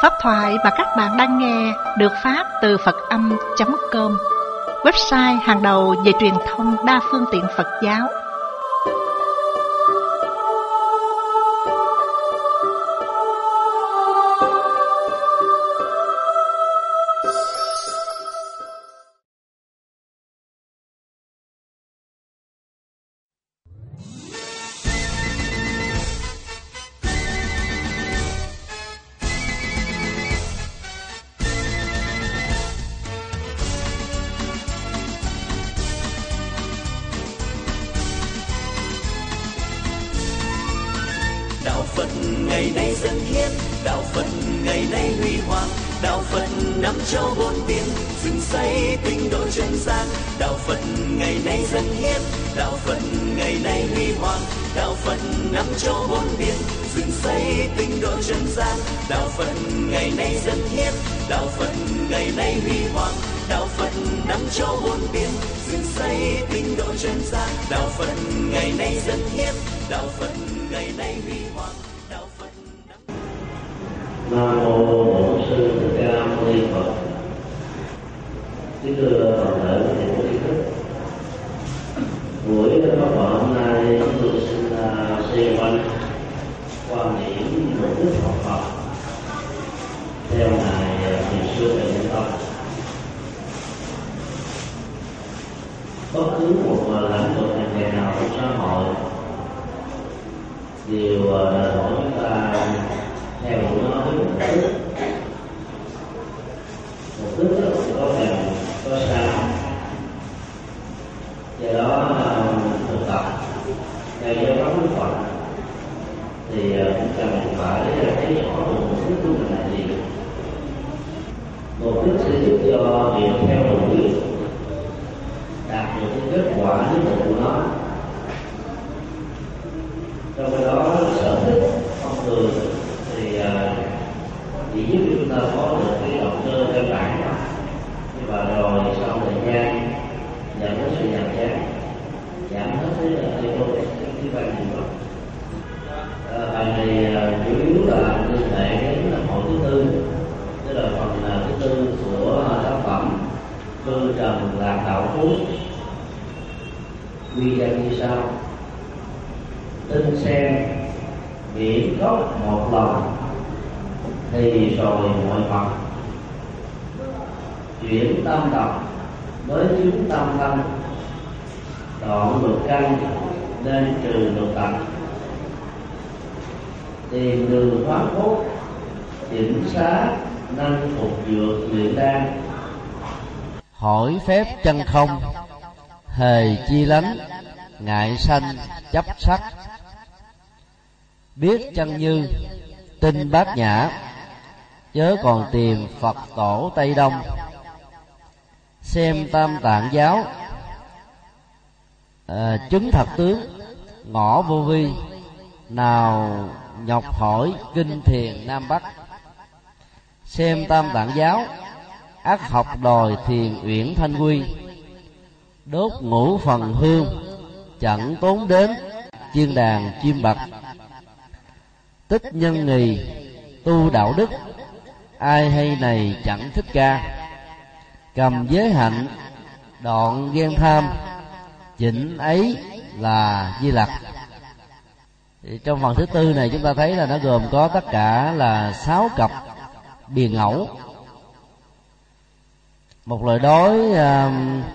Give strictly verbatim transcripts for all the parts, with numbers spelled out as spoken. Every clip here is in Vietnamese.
Pháp thoại mà các bạn đang nghe được phát từ Phật Âm chấm com, website hàng đầu về truyền thông đa phương tiện Phật giáo. Ngày nay dân hiến, đạo Phật ngày nay huy hoàng, đạo Phật năm châu bốn biển, dựng xây tinh độ chân gian. Đạo Phật ngày nay dân hiến, đạo Phật ngày nay huy hoàng, đạo Phật năm châu bốn biển, dựng xây tinh độ chân gian. Đạo Phật ngày nay dân hiến, đạo Phật ngày nay huy hoàng, đạo Phật năm châu bốn biển, dựng xây tinh độ chân gian. Đạo Phật ngày nay dân hiến, đạo Phật ngày nay huy hoàng. Nam mô Bổn Sư Thích Ca Mâu Ni Phật. Kính thưa toàn thể quý vị trí thức, buổi pháp thoại hôm nay chúng tôi xin xoay quanh quan điểm mục đích học Phật theo ngài Thiền sư Trần Nhân Tông. Bất cứ một lãnh vực ngành nghề nào trong xã hội đều đòi hỏi chúng ta theo đuổi nó với mục đích. Mục đích đó có gần có xa, do đó thực tập theo giáo pháp Đức Phật thì cũng cần phải thấy rõ được mục đích của mình là gì. Mục đích sẽ giúp cho việc theo đuổi đạt được cái kết quả nhất định của nó. Trong cái đó sở thích thông thường thì chỉ giúp chúng ta có được cái động cơ căn bản, nhưng mà rồi sau thời gian dẫn đến sự nhàm chán, giảm hết cái cái cái cái văn gì đó. Bài này chủ yếu là liên hệ đến hội thứ tư, tức là phần thứ tư của tác phẩm Phương Trần Lạc Đạo Phú. Quy danh như sau: tinh sen biển gốc một lần thì rồi mọi vật, chuyển tâm độc mới chứng tâm tâm, đoạn lục căn nên trừ lục tật, tìm đường thoát cốt chỉnh xá nâng phục dược luyện đan, hỏi phép chân không hề chi lánh, ngại sanh chấp sắc, biết chân như tinh bát nhã, chớ còn tìm Phật tổ Tây Đông, xem tam tạng giáo à, chứng thật tướng, ngõ vô vi, nào nhọc hỏi kinh thiền Nam Bắc, xem tam tạng giáo ác học đòi thiền uyển thanh quy, đốt ngũ phần hương chẳng tốn đến, chiên đàn chim bạch, tích nhân nghì tu đạo đức, ai hay này chẳng thích ca, cầm giới hạnh đoạn ghen tham, chỉnh ấy là Di Lặc. Thì trong phần thứ tư này chúng ta thấy là nó gồm có tất cả là sáu cặp biền ngẫu. Một lời đối uh,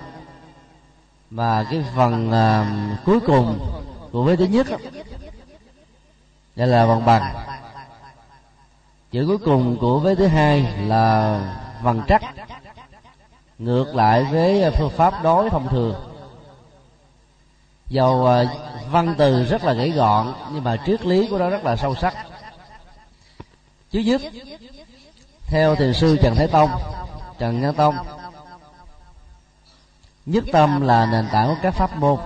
mà cái phần uh, cuối cùng của vế thứ nhất đây là bằng bằng, chữ cuối cùng của vế thứ hai là vần trắc, ngược lại với phương pháp đối thông thường. Dầu uh, văn từ rất là gãy gọn nhưng mà triết lý của nó rất là sâu sắc. Chứ dứt theo thiền sư Trần Thái Tông, Trần Nhân Tông, nhất tâm là nền tảng của các pháp môn,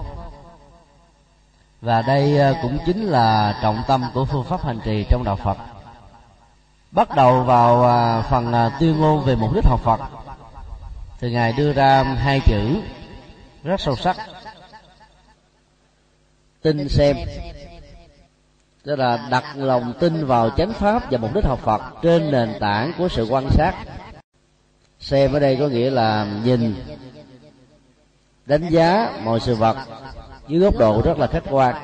và đây cũng chính là trọng tâm của phương pháp hành trì trong đạo Phật. Bắt đầu vào phần tuyên ngôn về mục đích học Phật thì ngài đưa ra hai chữ rất sâu sắc: tin xem. Đó là đặt lòng tin vào chánh pháp và mục đích học Phật trên nền tảng của sự quan sát. Xem ở đây có nghĩa là nhìn, đánh giá mọi sự vật dưới góc độ rất là khách quan,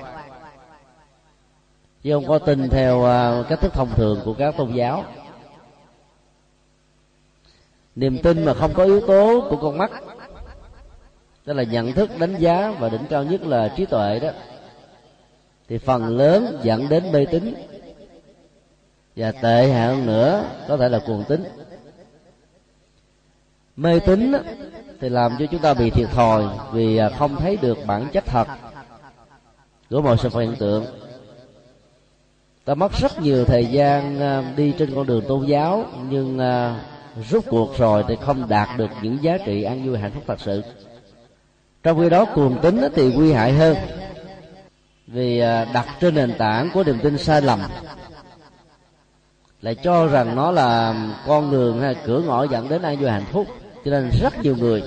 chứ không có tin theo cách thức thông thường của các tôn giáo. Niềm tin mà không có yếu tố của con mắt, đó là nhận thức, đánh giá, và đỉnh cao nhất là trí tuệ đó, thì phần lớn dẫn đến mê tín, và tệ hại hơn nữa có thể là cuồng tín. Mê tín thì làm cho chúng ta bị thiệt thòi vì không thấy được bản chất thật của mọi sự hiện tượng. Ta mất rất nhiều thời gian đi trên con đường tôn giáo, nhưng rút cuộc rồi thì không đạt được những giá trị an vui hạnh phúc thật sự. Trong khi đó cuồng tín thì nguy hại hơn, vì đặt trên nền tảng của niềm tin sai lầm, lại cho rằng nó là con đường hay cửa ngõ dẫn đến an vui hạnh phúc. Cho nên rất nhiều người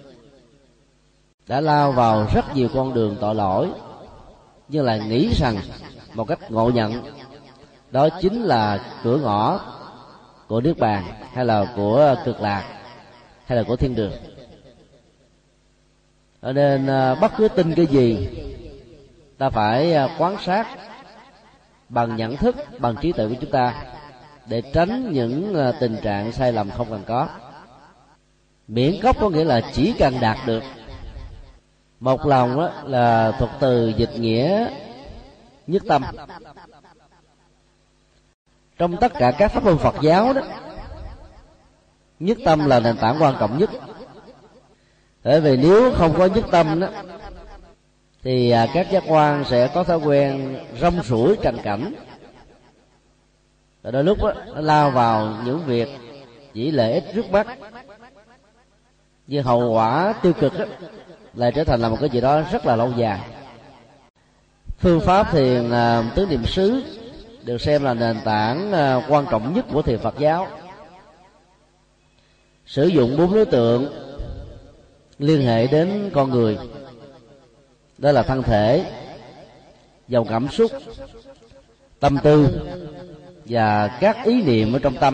đã lao vào rất nhiều con đường tội lỗi, nhưng lại nghĩ rằng một cách ngộ nhận đó chính là cửa ngõ của niết bàn, hay là của cực lạc, hay là của thiên đường. Cho nên bất cứ tin cái gì, ta phải quan sát bằng nhận thức, bằng trí tuệ của chúng ta, để tránh những tình trạng sai lầm không cần có. Miễn cốc có nghĩa là chỉ cần đạt được. Một lòng đó là thuật từ dịch nghĩa nhất tâm. Trong tất cả các pháp môn Phật giáo đó, nhất tâm là nền tảng quan trọng nhất. Bởi vì nếu không có nhất tâm đó, thì các giác quan sẽ có thói quen rong ruổi tranh cảnh, và đôi lúc đó, nó lao vào những việc chỉ lợi ích trước mắt, nhưng hậu quả tiêu cực đó, lại trở thành là một cái gì đó rất là lâu dài. Phương pháp thiền tứ niệm xứ được xem là nền tảng quan trọng nhất của thiền Phật giáo. Sử dụng bốn đối tượng liên hệ đến con người, đó là thân thể, dòng cảm xúc, tâm tư và các ý niệm ở trong tâm,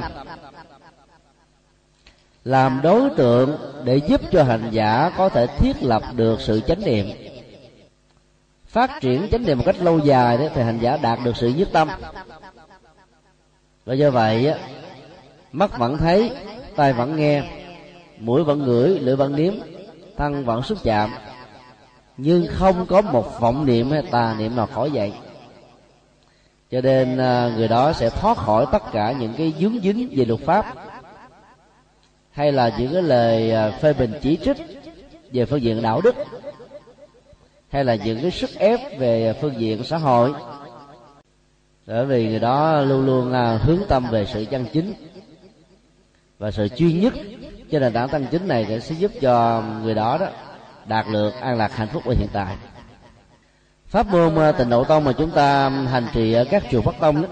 làm đối tượng để giúp cho hành giả có thể thiết lập được sự chánh niệm. Phát triển chánh niệm một cách lâu dài đó, thì hành giả đạt được sự nhất tâm. Và do vậy mắt vẫn thấy, tai vẫn nghe, mũi vẫn ngửi, lưỡi vẫn nếm, thân vẫn xúc chạm, nhưng không có một vọng niệm hay tà niệm nào khỏi dậy. Cho nên người đó sẽ thoát khỏi tất cả những cái vướng dính về luật pháp, hay là những cái lời phê bình chỉ trích về phương diện đạo đức, hay là những cái sức ép về phương diện xã hội. Bởi vì người đó luôn luôn hướng tâm về sự chân chính và sự chuyên nhất, cho nên nền tảng chính này sẽ giúp cho người đó đó đạt được an lạc hạnh phúc ở hiện tại. Pháp môn Tịnh Độ Tông mà chúng ta hành trì ở các chùa Bắc Tông đó,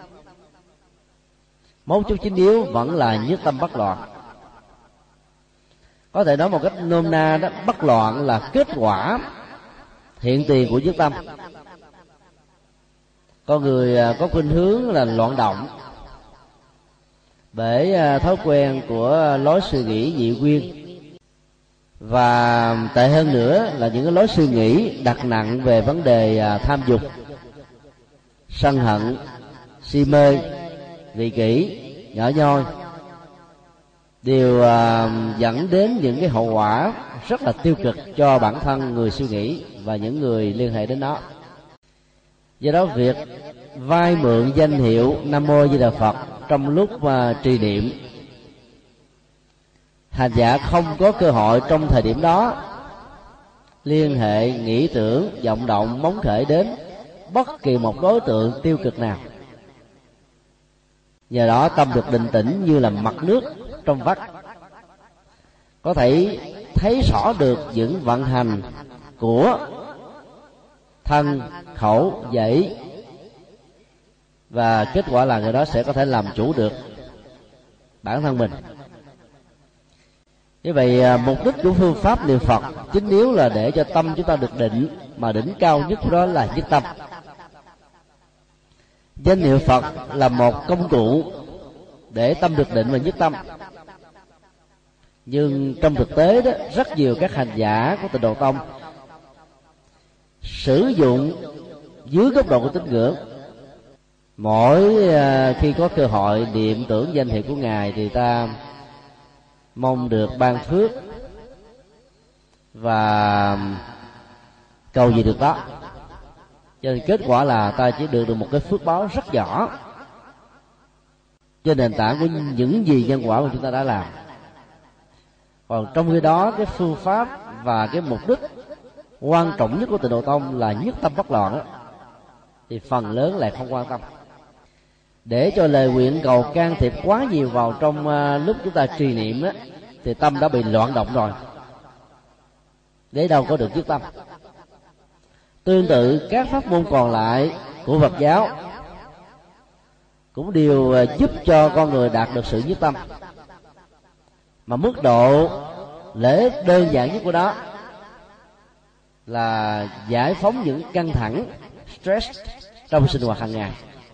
mấu chốt chính yếu vẫn là nhất tâm bất loạn. Có thể nói một cách nôm na đó, bất loạn là kết quả hiện tiền của nhất tâm. Con người có khuynh hướng là loạn động bởi thói quen của lối suy nghĩ nhị nguyên, và tệ hơn nữa là những cái lối suy nghĩ đặt nặng về vấn đề tham dục, sân hận, si mê, vị kỷ, nhỏ nhoi, đều dẫn đến những cái hậu quả rất là tiêu cực cho bản thân người suy nghĩ và những người liên hệ đến nó. Do đó việc vay mượn danh hiệu Nam Mô Di Đà Phật trong lúc uh, trì niệm, hành giả không có cơ hội trong thời điểm đó liên hệ, nghĩ tưởng, vọng động, móng khởi đến bất kỳ một đối tượng tiêu cực nào. Nhờ đó tâm được định tĩnh như là mặt nước trong vắt, có thể thấy rõ được những vận hành của thân, khẩu, dãy, và kết quả là người đó sẽ có thể làm chủ được bản thân mình. Như vậy mục đích của phương pháp niệm Phật chính yếu là để cho tâm chúng ta được định, mà đỉnh cao nhất đó là nhất tâm. Danh hiệu Phật là một công cụ để tâm được định và nhất tâm. Nhưng trong thực tế đó, rất nhiều các hành giả của Tịnh Độ Tông sử dụng dưới góc độ của tín ngưỡng. Mỗi khi có cơ hội niệm tưởng danh hiệu của Ngài thì ta mong được ban phước và cầu gì được đó. Cho nên kết quả là ta chỉ được được một cái phước báo rất nhỏ trên nền tảng của những gì nhân quả mà chúng ta đã làm. Còn trong khi đó, cái phương pháp và cái mục đích quan trọng nhất của Tịnh Độ Tông là nhất tâm bất loạn đó, thì phần lớn lại không quan tâm. Để cho lời nguyện cầu can thiệp quá nhiều vào trong uh, lúc chúng ta trì niệm đó, thì tâm đã bị loạn động rồi, để đâu có được nhất tâm. Tương tự các pháp môn còn lại của Phật giáo cũng đều giúp cho con người đạt được sự nhất tâm, mà mức độ lễ đơn giản nhất của đó là giải phóng những căng thẳng, stress trong sinh hoạt hàng ngày.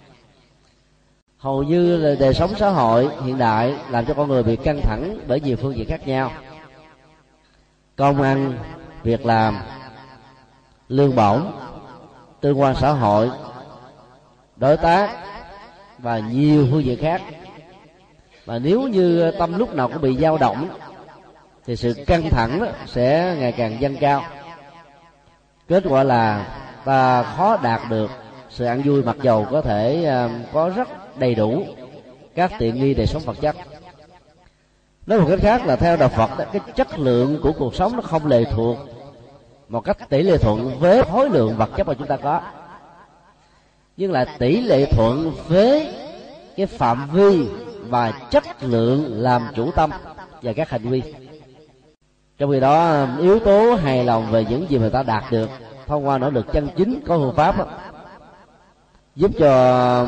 Hầu như là đời sống xã hội hiện đại làm cho con người bị căng thẳng bởi nhiều phương diện khác nhau: công ăn, việc làm, lương bổng, tương quan xã hội, đối tác và nhiều phương diện khác. Mà nếu như tâm lúc nào cũng bị dao động thì sự căng thẳng sẽ ngày càng dâng cao. Kết quả là ta khó đạt được sự an vui, mặc dầu có thể có rất đầy đủ các tiện nghi đời sống vật chất. Nói một cách khác là theo đạo Phật, cái chất lượng của cuộc sống nó không lệ thuộc một cách tỷ lệ thuận với khối lượng vật chất mà chúng ta có, nhưng là tỷ lệ thuận với cái phạm vi và chất lượng làm chủ tâm và các hành vi. Trong khi đó, yếu tố hài lòng về những gì mà ta đạt được thông qua nỗ lực chân chính có phương pháp đó, giúp cho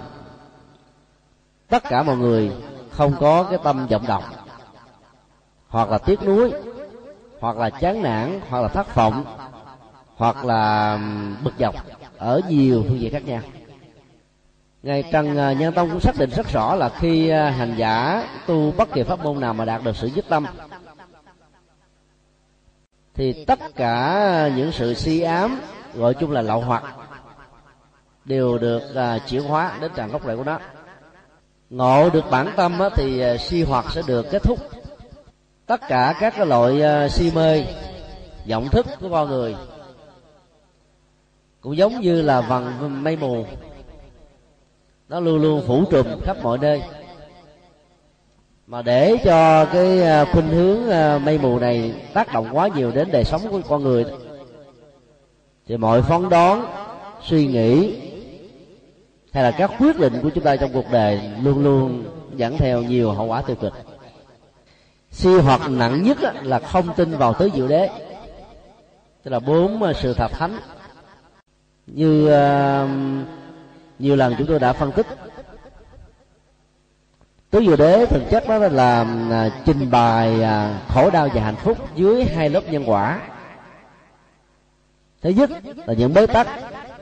tất cả mọi người không có cái tâm vọng động, hoặc là tiếc nuối, hoặc là chán nản, hoặc là thất vọng, hoặc là bực dọc ở nhiều phương diện khác nhau. Ngài Trần Nhân Tông cũng xác định rất rõ là khi hành giả tu bất kỳ pháp môn nào mà đạt được sự nhất tâm thì tất cả những sự si ám, gọi chung là lậu hoặc, đều được uh, chuyển hóa đến tràn gốc rễ của nó. Ngộ được bản tâm á, thì uh, si hoặc sẽ được kết thúc. Tất cả các cái loại uh, si mê, vọng thức của con người cũng giống như là vầng mây mù, nó luôn luôn phủ trùm khắp mọi nơi. Mà để cho cái khuynh hướng mây mù này tác động quá nhiều đến đời sống của con người thì mọi phán đoán, suy nghĩ hay là các quyết định của chúng ta trong cuộc đời luôn luôn dẫn theo nhiều hậu quả tiêu cực. Si hoặc nặng nhất là không tin vào tứ diệu đế, tức là bốn sự thật thánh. Như uh, nhiều lần chúng tôi đã phân tích, tứ diệu đế thực chất đó là uh, trình bày uh, khổ đau và hạnh phúc dưới hai lớp nhân quả. Thứ nhất là những bế tắc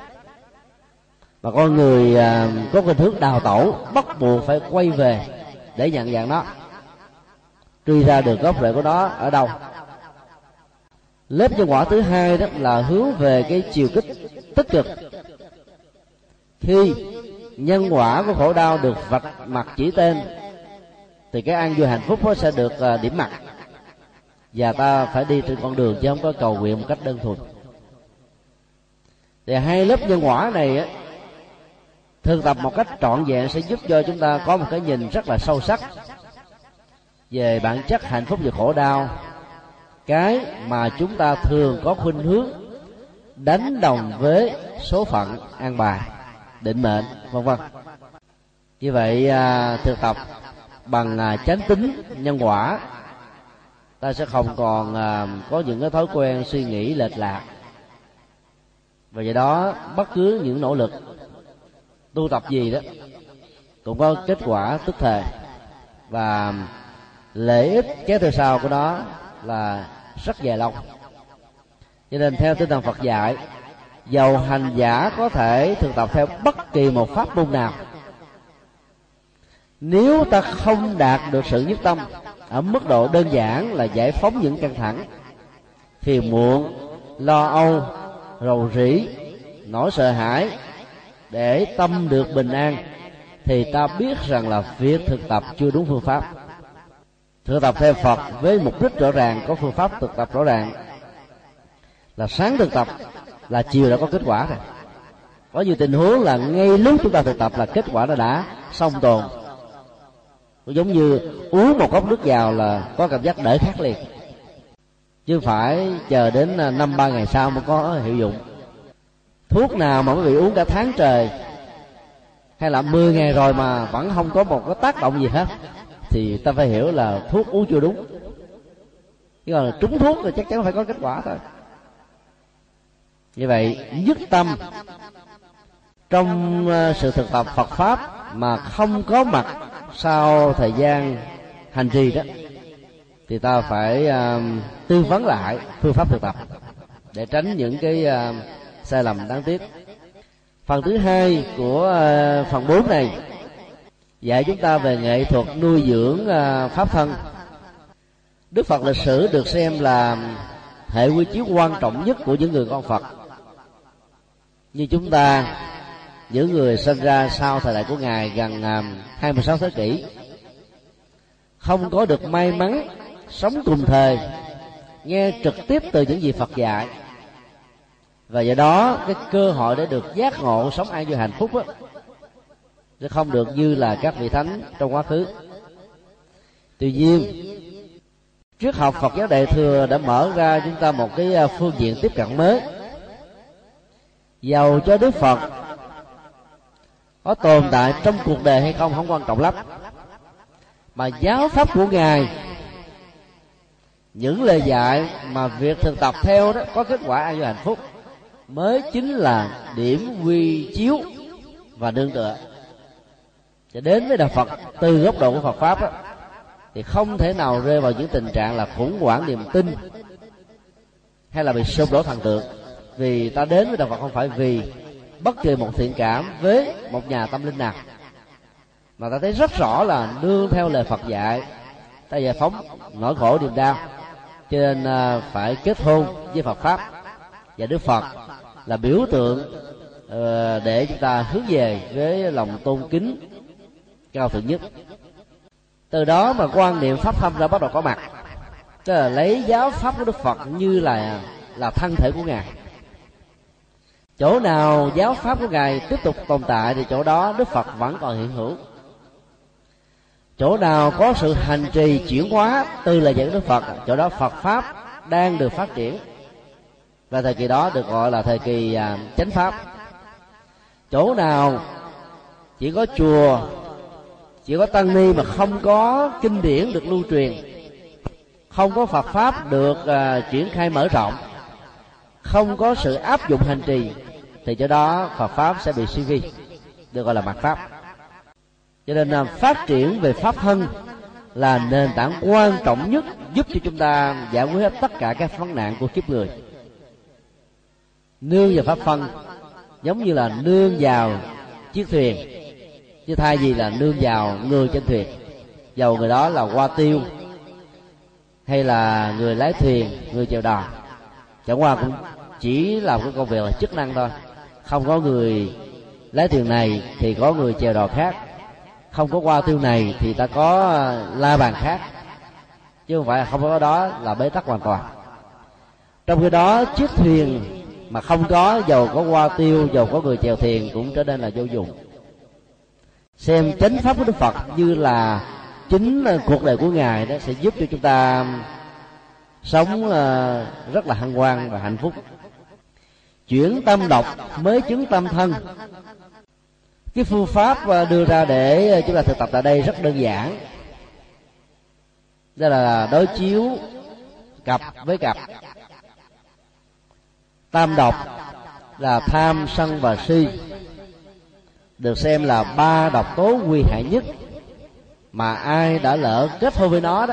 mà con người uh, có khuynh hướng đào tẩu, bắt buộc phải quay về để nhận dạng nó, truy ra được gốc rễ của nó ở đâu. Lớp nhân quả thứ hai đó là hướng về cái chiều kích tích cực. Khi nhân quả của khổ đau được vạch mặt chỉ tên thì cái an vui hạnh phúc nó sẽ được điểm mặt, và ta phải đi trên con đường chứ không có cầu nguyện một cách đơn thuần. Thì hai lớp nhân quả này á, thực tập một cách trọn vẹn sẽ giúp cho chúng ta có một cái nhìn rất là sâu sắc về bản chất hạnh phúc và khổ đau, cái mà chúng ta thường có khuynh hướng đánh đồng với số phận, an bài, định mệnh, vân vân. Như vậy thực tập bằng chánh tín nhân quả, ta sẽ không còn có những cái thói quen suy nghĩ lệch lạc, và do đó bất cứ những nỗ lực tu tập gì đó cũng có kết quả tức thời, và lợi ích kéo theo sau của nó là rất dài lâu. Cho nên theo tinh thần Phật dạy, dầu hành giả có thể thực tập theo bất kỳ một pháp môn nào, nếu ta không đạt được sự nhất tâm ở mức độ đơn giản là giải phóng những căng thẳng, phiền muộn, lo âu, rầu rĩ, nỗi sợ hãi, để tâm được bình an, thì ta biết rằng là việc thực tập chưa đúng phương pháp. Thực tập theo Phật với mục đích rõ ràng, có phương pháp thực tập rõ ràng, là sáng thực tập là chiều đã có kết quả rồi. Có nhiều tình huống là ngay lúc chúng ta thực tập là kết quả nó đã xong tồn. Giống như uống một cốc nước vào là có cảm giác đỡ khát liền, chứ phải chờ đến năm ba ngày sau mới có hiệu dụng. Thuốc nào mà quý vị uống cả tháng trời hay là mười ngày rồi mà vẫn không có một cái tác động gì hết, thì ta phải hiểu là thuốc uống chưa đúng. Chứ còn là trúng thuốc thì chắc chắn phải có kết quả thôi. Như vậy nhất tâm trong sự thực tập Phật pháp mà không có mặt sau thời gian hành trì đó, thì ta phải uh, tư vấn lại phương pháp thực tập để tránh những cái uh, sai lầm đáng tiếc. Phần thứ hai của uh, phần bốn này dạy chúng ta về nghệ thuật nuôi dưỡng uh, pháp thân. Đức Phật lịch sử được xem là hệ quy chiếu quan trọng nhất của những người con Phật. Như chúng ta, những người sinh ra sau thời đại của Ngài gần hai mươi sáu thế kỷ, không có được may mắn sống cùng thời, nghe trực tiếp từ những gì Phật dạy, và do đó cái cơ hội để được giác ngộ sống an vui hạnh phúc á, sẽ không được như là các vị thánh trong quá khứ. Tuy nhiên, triết học Phật giáo Đại thừa đã mở ra chúng ta một cái phương diện tiếp cận mới. Dầu cho Đức Phật có tồn tại trong cuộc đời hay không không quan trọng lắm, mà giáo pháp của Ngài, những lời dạy mà việc thực tập theo đó có kết quả an vui hạnh phúc, mới chính là điểm quy chiếu và nương tựa. Cho đến với Đạo Phật từ góc độ của Phật pháp đó, thì không thể nào rơi vào những tình trạng là khủng hoảng niềm tin hay là bị sụp đổ thần tượng. Vì ta đến với Đạo Phật không phải vì bất kỳ một thiện cảm với một nhà tâm linh nào, mà ta thấy rất rõ là nương theo lời Phật dạy ta giải phóng nỗi khổ niềm đau, cho nên phải kết hôn với Phật pháp. Và Đức Phật là biểu tượng để chúng ta hướng về với lòng tôn kính cao thượng nhất. Từ đó mà quan niệm pháp thâm ra bắt đầu có mặt, tức là lấy giáo pháp của Đức Phật như là là thân thể của Ngài. Chỗ nào giáo pháp của Ngài tiếp tục tồn tại thì chỗ đó Đức Phật vẫn còn hiện hữu. Chỗ nào có sự hành trì chuyển hóa từ lời dạy của Đức Phật, chỗ đó Phật pháp đang được phát triển, và thời kỳ đó được gọi là thời kỳ à, chánh pháp. Chỗ nào chỉ có chùa, chỉ có tăng ni mà không có kinh điển được lưu truyền, không có Phật pháp được à, triển khai mở rộng, không có sự áp dụng hành trì, thì chỗ đó Phật pháp sẽ bị suy vi, được gọi là mạt pháp. Cho nên là phát triển về pháp thân là nền tảng quan trọng nhất giúp cho chúng ta giải quyết hết tất cả các vấn nạn của kiếp người. Nương vào pháp thân giống như là nương vào chiếc thuyền, chứ thay vì là nương vào người trên thuyền. Dầu người đó là hoa tiêu hay là người lái thuyền, người chèo đò, chẳng qua cũng chỉ làm cái công việc là chức năng thôi. Không có người lái thuyền này thì có người chèo đò khác, không có hoa tiêu này thì ta có la bàn khác, chứ không phải là không có đó là bế tắc hoàn toàn. Trong khi đó chiếc thuyền mà không có, dầu có hoa tiêu, dầu có người chèo thuyền cũng trở nên là vô dụng. Xem chánh pháp của Đức Phật như là chính cuộc đời của Ngài, đó sẽ giúp cho chúng ta sống rất là hân hoan và hạnh phúc. Chuyển tâm độc mới chứng tâm thân. Cái phương pháp đưa ra để chúng ta thực tập tại đây rất đơn giản, đó là đối chiếu cặp với cặp. Tam độc là tham, sân và si, được xem là ba độc tố nguy hại nhất, mà ai đã lỡ kết hôn với nó đó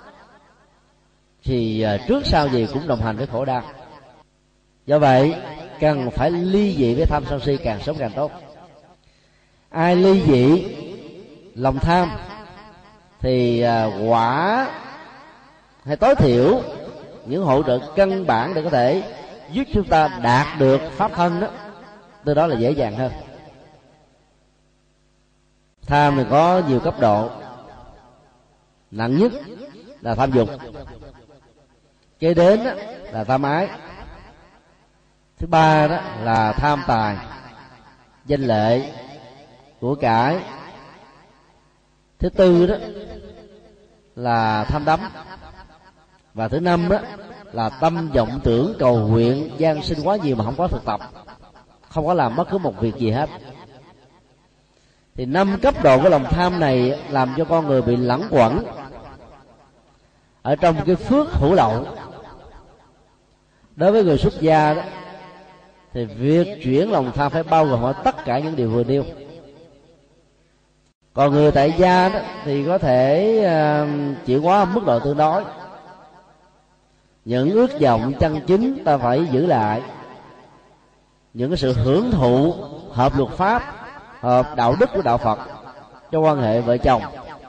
thì trước sau gì cũng đồng hành với khổ đau. Do vậy cần phải ly dị với tham sân si càng sớm càng tốt. Ai ly dị lòng tham thì quả hay tối thiểu những hỗ trợ căn bản để có thể giúp chúng ta đạt được pháp thân đó, từ đó là dễ dàng hơn. Tham thì có nhiều cấp độ. Nặng nhất là tham dục, kế đến đó là tham ái, thứ ba đó là tham tài, danh lợi, của cải, thứ tư đó là tham đắm, và thứ năm đó là tâm vọng tưởng cầu nguyện gian sinh quá nhiều mà không có thực tập, không có làm bất cứ một việc gì hết. Thì năm cấp độ của lòng tham này làm cho con người bị lẳng quẩn ở trong cái phước hữu lậu. Đối với người xuất gia đó thì việc chuyển lòng tham phải bao gồm tất cả những điều vừa nêu. Còn người tại gia đó thì có thể uh, chịu quá mức độ tương đối. Những ước vọng chân chính ta phải giữ lại. Những cái sự hưởng thụ hợp luật pháp, hợp đạo đức của đạo Phật trong quan hệ vợ chồng,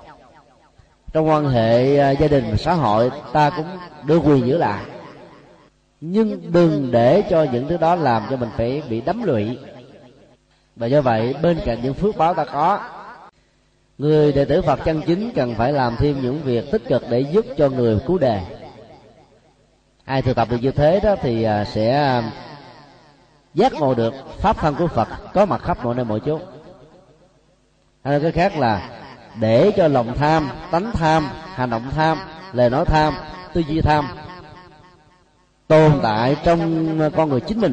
trong quan hệ gia đình và xã hội, ta cũng được quyền giữ lại. Nhưng đừng để cho những thứ đó làm cho mình phải bị đắm lụy. Và do vậy bên cạnh những phước báo ta có, người đệ tử Phật chân chính cần phải làm thêm những việc tích cực để giúp cho người cứu đề. Ai thực tập được như thế đó thì sẽ giác ngộ được pháp thân của Phật có mặt khắp mọi nơi mọi chỗ. Hay cái khác là để cho lòng tham, tánh tham, hành động tham, lời nói tham, tư duy tham tồn tại trong con người chính mình,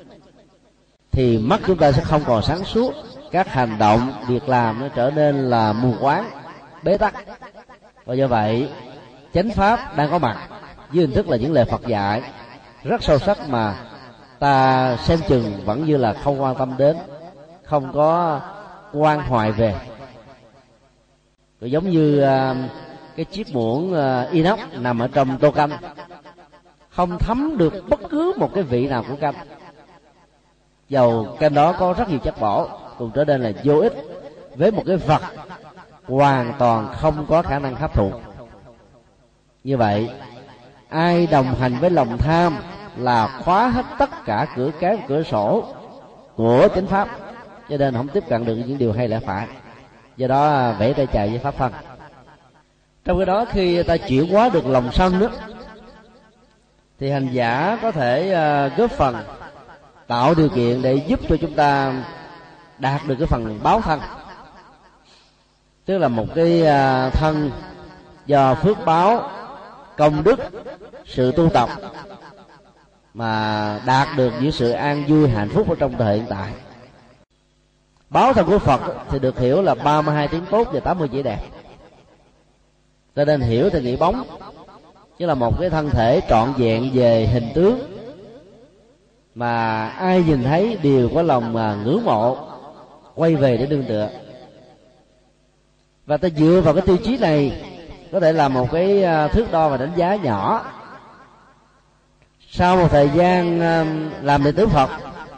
thì mắt chúng ta sẽ không còn sáng suốt, các hành động, việc làm nó trở nên là mù quáng, bế tắc. Và do vậy chánh pháp đang có mặt dưới hình thức là những lời Phật dạy rất sâu sắc mà ta xem chừng vẫn như là không quan tâm đến, không có quan hoài về. Rồi giống như uh, cái chiếc muỗng uh, inox nằm ở trong tô canh, không thấm được bất cứ một cái vị nào của canh, dầu canh đó có rất nhiều chất bổ, cũng trở nên là vô ích với một cái vật hoàn toàn không có khả năng hấp thụ. Như vậy ai đồng hành với lòng tham là khóa hết tất cả cửa cánh cửa sổ của chánh pháp, cho nên không tiếp cận được những điều hay lẽ phải. Do đó vẽ tay chạy với pháp thân. Trong cái đó khi ta chuyển hóa được lòng sân đó, thì hành giả có thể góp phần tạo điều kiện để giúp cho chúng ta đạt được cái phần báo thân, tức là một cái thân do phước báo, công đức, sự tu tập mà đạt được những sự an vui hạnh phúc ở trong thời hiện tại. Báo thân của Phật thì được hiểu là ba mươi hai tiếng tốt và tám mươi chỉ đẹp. Cho nên hiểu thì nghĩ bóng, chứ là một cái thân thể trọn vẹn về hình tướng mà ai nhìn thấy đều có lòng ngưỡng mộ, quay về để nương tựa. Và ta dựa vào cái tiêu chí này có thể làm một cái thước đo và đánh giá nhỏ. Sau một thời gian làm đệ tử Phật,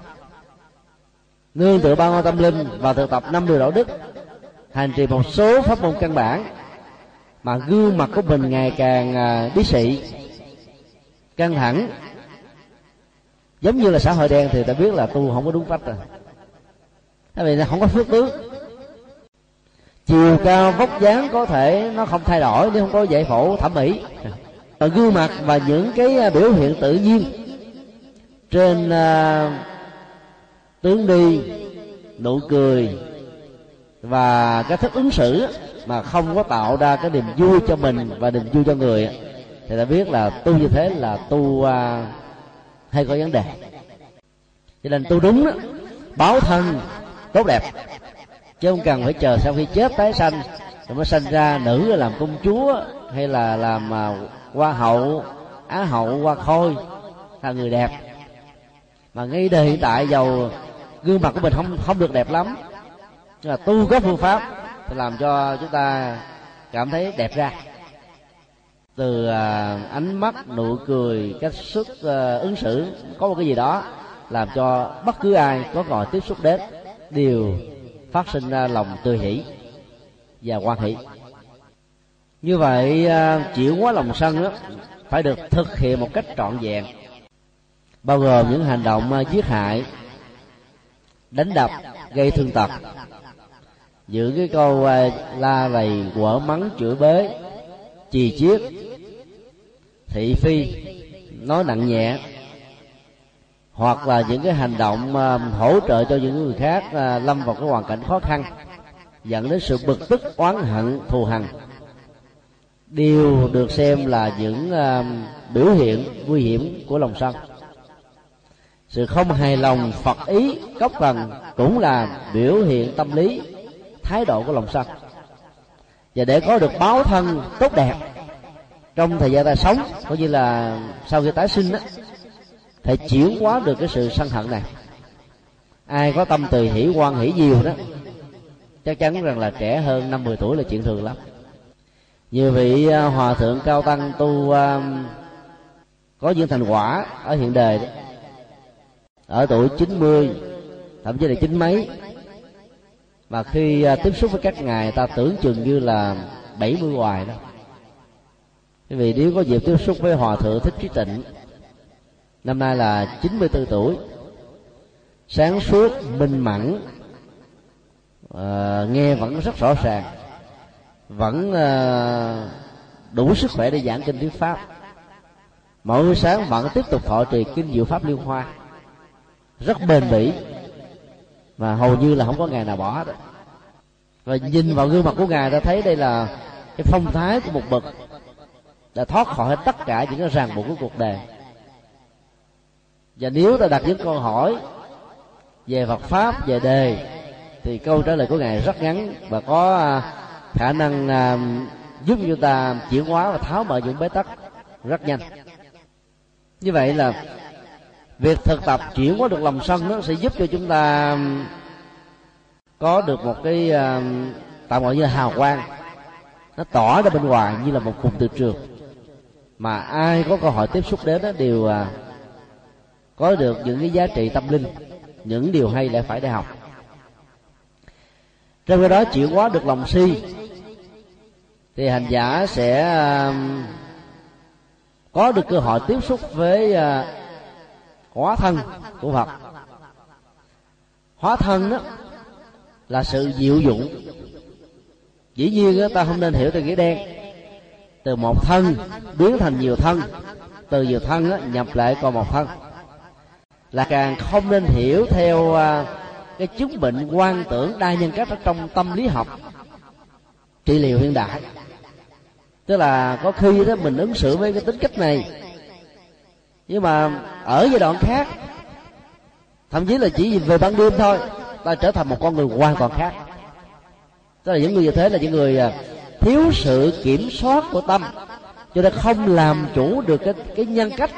nương tựa ba ngôi tâm linh và thực tập năm điều đạo đức, hành trì một số pháp môn căn bản, mà gương mặt của mình ngày càng bí xị, căng thẳng, giống như là xã hội đen, thì ta biết là tu không có đúng cách rồi. Tại vì nó không có phước tướng. Chiều cao vóc dáng có thể nó không thay đổi nếu không có giải phẫu thẩm mỹ. Ở gương mặt và những cái biểu hiện tự nhiên trên uh, tướng đi, nụ cười và cách thức ứng xử mà không có tạo ra cái niềm vui cho mình và niềm vui cho người, thì ta biết là tu như thế là tu uh, hay có vấn đề. Cho nên tu đúng đó, báo thân tốt đẹp, chứ không cần phải chờ sau khi chết tái sanh rồi mới sanh ra nữ là làm công chúa, hay là làm uh, hoa hậu, á hậu, hoa khôi, là người đẹp. Mà ngay đời hiện tại dầu gương mặt của mình không không được đẹp lắm, nhưng mà tu có phương pháp thì làm cho chúng ta cảm thấy đẹp ra. Từ uh, ánh mắt, nụ cười, cách xuất uh, ứng xử có một cái gì đó làm cho bất cứ ai có ngồi tiếp xúc đến đều phát sinh ra lòng tươi hỷ và hoan hỷ. Như vậy chuyển hóa lòng sân đó, phải được thực hiện một cách trọn vẹn, bao gồm những hành động giết hại, đánh đập, gây thương tật, những cái câu la rầy, quở mắng, chửi bới, chì chiết, thị phi, nói nặng nhẹ, hoặc là những cái hành động hỗ trợ cho những người khác lâm vào cái hoàn cảnh khó khăn, dẫn đến sự bực tức, oán hận, thù hằn, đều được xem là những biểu hiện nguy hiểm của lòng sân. Sự không hài lòng, phật ý, cốc cần cũng là biểu hiện tâm lý, thái độ của lòng sân. Và để có được báo thân tốt đẹp trong thời gian ta sống, cũng như là sau khi tái sinh đó, phải chuyển hóa được cái sự sân hận này. Ai có tâm từ hỷ, hoan hỷ nhiều đó, chắc chắn rằng là trẻ hơn năm mười tuổi là chuyện thường lắm. Nhiều vị hòa thượng cao tăng tu uh, có những thành quả ở hiện đời đó, ở tuổi chín mươi, thậm chí là chín mấy, mà khi uh, tiếp xúc với các ngài, ta tưởng chừng như là bảy mươi hoài đó. Vì nếu có dịp tiếp xúc với hòa thượng Thích Trí Tịnh, năm nay là chín mươi tư tuổi, sáng suốt, minh mẫn, uh, nghe vẫn rất rõ ràng, vẫn uh, đủ sức khỏe để giảng kinh thuyết pháp. Mỗi sáng vẫn tiếp tục thọ trì kinh diệu pháp liên hoa, rất bền bỉ, mà hầu như là không có ngày nào bỏ hết. Và nhìn vào gương mặt của ngài, ta thấy đây là cái phong thái của một bậc đã thoát khỏi tất cả những cái ràng buộc của cuộc đời. Và nếu ta đặt những câu hỏi về Phật pháp, về đề, thì câu trả lời của ngài rất ngắn và có khả năng uh, giúp chúng ta chuyển hóa và tháo mở những bế tắc rất nhanh. Như vậy là việc thực tập chuyển hóa được lòng sân nó sẽ giúp cho chúng ta có được một cái uh, tạm gọi như là hào quang, nó tỏ ra bên ngoài như là một vùng từ trường, mà ai có cơ hội tiếp xúc đến đó đều uh, có được những cái giá trị tâm linh, những điều hay lẽ phải để học. Trong cái đó chuyển hóa được lòng si, thì hành giả sẽ uh, có được cơ hội tiếp xúc với uh, hóa thân của Phật. Hóa thân đó là sự diệu dụng. Dĩ nhiên đó, ta không nên hiểu từ nghĩa đen, từ một thân biến thành nhiều thân, từ nhiều thân đó, nhập lại còn một thân, là càng không nên hiểu theo uh, cái chứng bệnh quan tưởng đa nhân cách ở trong tâm lý học trị liệu hiện đại. Tức là có khi đó mình ứng xử với cái tính cách này, nhưng mà ở giai đoạn khác, thậm chí là chỉ về ban đêm thôi, ta trở thành một con người hoàn toàn khác. Tức là những người như thế là những người thiếu sự kiểm soát của tâm, cho nên không làm chủ được cái, cái nhân cách,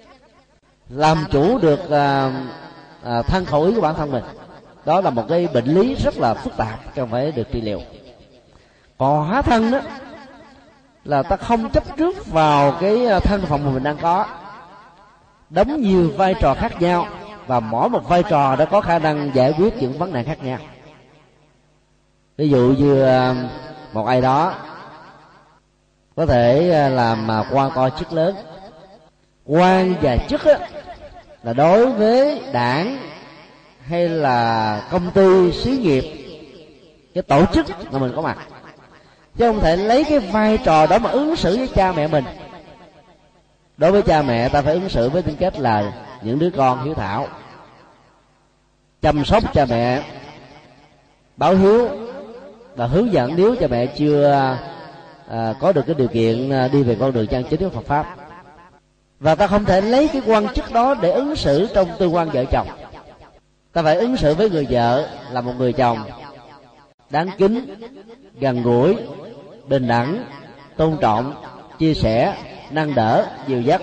làm chủ được à, à, thân khẩu ý của bản thân mình. Đó là một cái bệnh lý rất là phức tạp, cần phải được trị liệu. Còn hóa thân đó là ta không chấp trước vào cái thân phận mà mình đang có, đóng nhiều vai trò khác nhau, và mỗi một vai trò đã có khả năng giải quyết những vấn đề khác nhau. Ví dụ như một ai đó có thể làm quan to chức lớn. Quan và chức á, là đối với đảng hay là công ty, xí nghiệp, cái tổ chức mà mình có mặt, chứ không thể lấy cái vai trò đó mà ứng xử với cha mẹ mình. Đối với cha mẹ, ta phải ứng xử với tính cách là những đứa con hiếu thảo, chăm sóc cha mẹ, báo hiếu và hướng dẫn nếu cha mẹ chưa à, có được cái điều kiện đi về con đường chân chính của Phật pháp. Và ta không thể lấy cái quan chức đó để ứng xử trong tư quan vợ chồng. Ta phải ứng xử với người vợ là một người chồng đáng kính, gần gũi, bình đẳng, tôn trọng, chia sẻ, nâng đỡ, dìu dắt.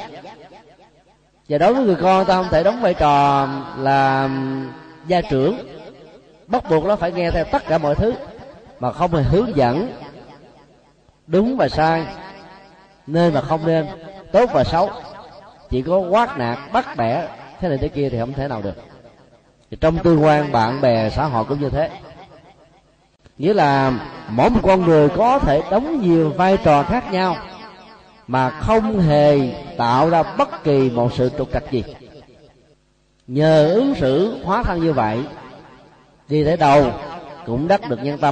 Và đối với người con, ta không thể đóng vai trò là gia trưởng, bắt buộc nó phải nghe theo tất cả mọi thứ, mà không hề hướng dẫn đúng và sai, nên và không nên, tốt và xấu. Chỉ có quát nạt, bắt bẻ thế này thế kia thì không thể nào được. Thì trong tương quan bạn bè xã hội cũng như thế, nghĩa là mỗi một con người có thể đóng nhiều vai trò khác nhau mà không hề tạo ra bất kỳ một sự trục trặc gì. Nhờ ứng xử hóa thân như vậy, đi tới đâu cũng đắc được nhân tâm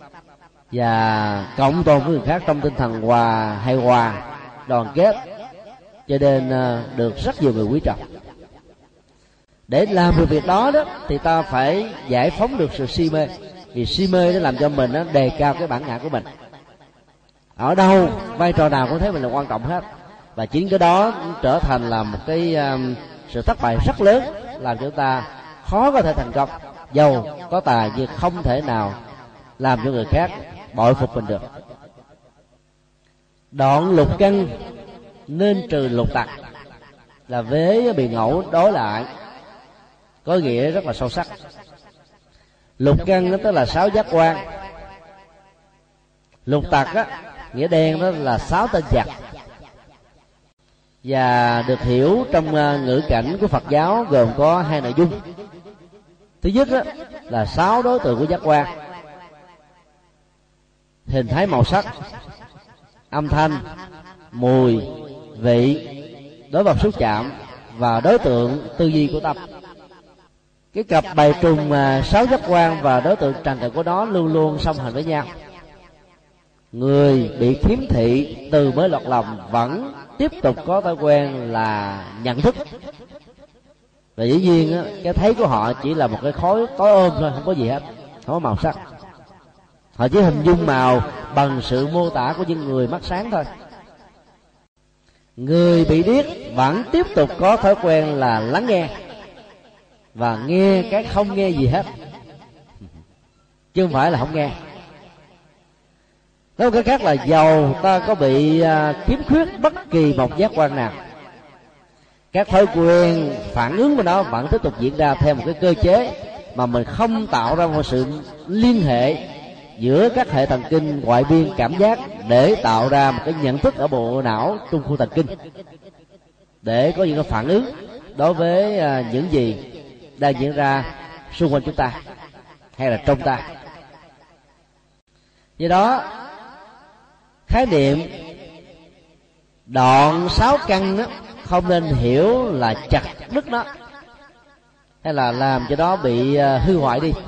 và cộng tồn với người khác trong tinh thần hòa hài hòa đoàn kết, cho nên được rất nhiều người quý trọng. Để làm được việc đó đó thì ta phải giải phóng được sự si mê, vì si mê nó làm cho mình nó đề cao cái bản ngã của mình. Ở đâu vai trò nào cũng thấy mình là quan trọng hết, và chính cái đó trở thành là một cái um, sự thất bại rất lớn, làm cho chúng ta khó có thể thành công. Dầu có tài nhưng không thể nào làm cho người khác bội phục mình được. Đoạn lục căn nên trừ lục tặc là vế bị ngẫu đối lại, có nghĩa rất là sâu sắc. Lục căn đó tức là sáu giác quan, lục tặc á nghĩa đen đó là sáu tên giặc, và được hiểu trong ngữ cảnh của Phật giáo gồm có hai nội dung. Thứ nhất đó là sáu đối tượng của giác quan: hình thái màu sắc, âm thanh, mùi, vị, đối vật xúc chạm và đối tượng tư duy của tâm. Cái cặp bài trùng sáu giác quan và đối tượng trần trần của nó luôn luôn song hành với nhau. Người bị khiếm thị từ mới lọt lòng vẫn tiếp tục có thói quen là nhận thức, và dĩ nhiên á, cái thấy của họ chỉ là một cái khối tối ôm thôi, không có gì hết, không có màu sắc. Họ chỉ hình dung màu bằng sự mô tả của những người mắt sáng thôi. Người bị điếc vẫn tiếp tục có thói quen là lắng nghe và nghe cái không nghe gì hết, chứ không phải là không nghe. Nói một cái khác là dầu ta có bị khiếm khuyết bất kỳ một giác quan nào, các thói quen phản ứng của nó vẫn tiếp tục diễn ra theo một cái cơ chế mà mình không tạo ra một sự liên hệ giữa các hệ thần kinh ngoại biên cảm giác để tạo ra một cái nhận thức ở bộ não trung khu thần kinh, để có những cái phản ứng đối với những gì đang diễn ra xung quanh chúng ta hay là trong ta. Do đó khái niệm đoạn sáu căn đó không nên hiểu là chặt đứt nó hay là làm cho nó bị hư hoại đi.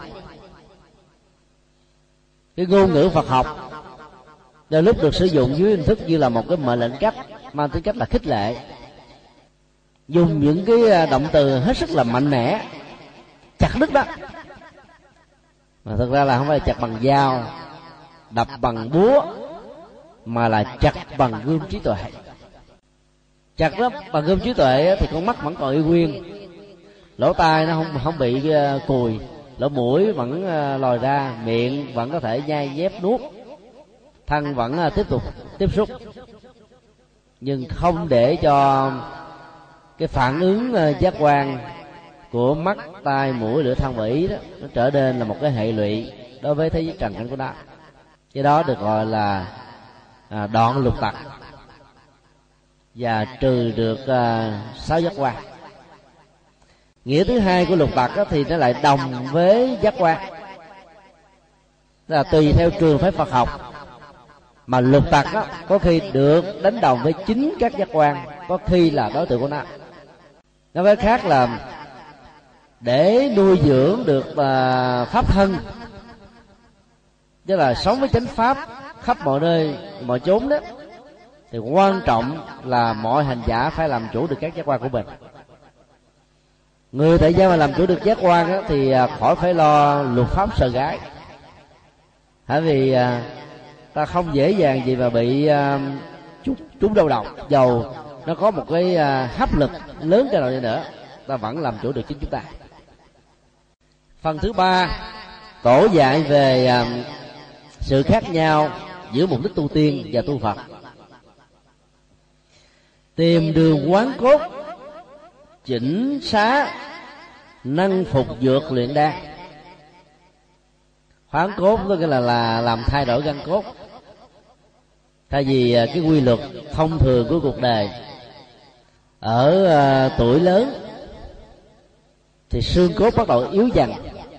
Cái ngôn ngữ Phật học đôi lúc được sử dụng dưới hình thức như là một cái mệnh lệnh cách, mang tính cách là khích lệ, dùng những cái động từ hết sức là mạnh mẽ, chặt đứt đó, mà thực ra là không phải là chặt bằng dao, đập bằng búa, mà là chặt bằng gươm trí tuệ. Chặt đó bằng gươm trí tuệ thì con mắt vẫn còn y nguyên, lỗ tai nó không không bị uh, cùi, lỗ mũi vẫn uh, lòi ra, miệng vẫn có thể nhai nhép nuốt, thân vẫn uh, tiếp tục tiếp xúc, nhưng không để cho cái phản ứng uh, giác quan của mắt, tai, mũi, lưỡi, thân và ý đó nó trở nên là một cái hệ lụy đối với thế giới trần cảnh của nó. Cái đó được gọi là à, đoạn lục tặc, và trừ được à, sáu giác quan. Nghĩa thứ hai của lục tặc thì nó lại đồng với giác quan, là tùy theo trường phái Phật học mà lục tặc đó, có khi được đánh đồng với chính các giác quan, có khi là đối tượng của nó. Nói với khác là để nuôi dưỡng được uh, pháp thân, tức là sống với chánh pháp khắp mọi nơi mọi chốn đó, thì quan trọng là mọi hành giả phải làm chủ được các giác quan của mình. Người tại gia mà làm chủ được giác quan đó, thì khỏi phải lo luật pháp sờ gái, bởi vì uh, ta không dễ dàng gì mà bị uh, trúng, trúng đầu độc, dầu nó có một cái uh, hấp lực lớn cái nào đi nữa, ta vẫn làm chủ được chính chúng ta. Phần thứ ba, tổ dạy về uh, sự khác nhau giữa mục đích tu tiên và tu Phật. Tìm đường quán cốt, chỉnh xá, nâng phục dược luyện đan. Hoán cốt tức là, là làm thay đổi gân cốt. Thay vì cái quy luật thông thường của cuộc đời, ở uh, tuổi lớn thì xương cốt bắt đầu yếu dần.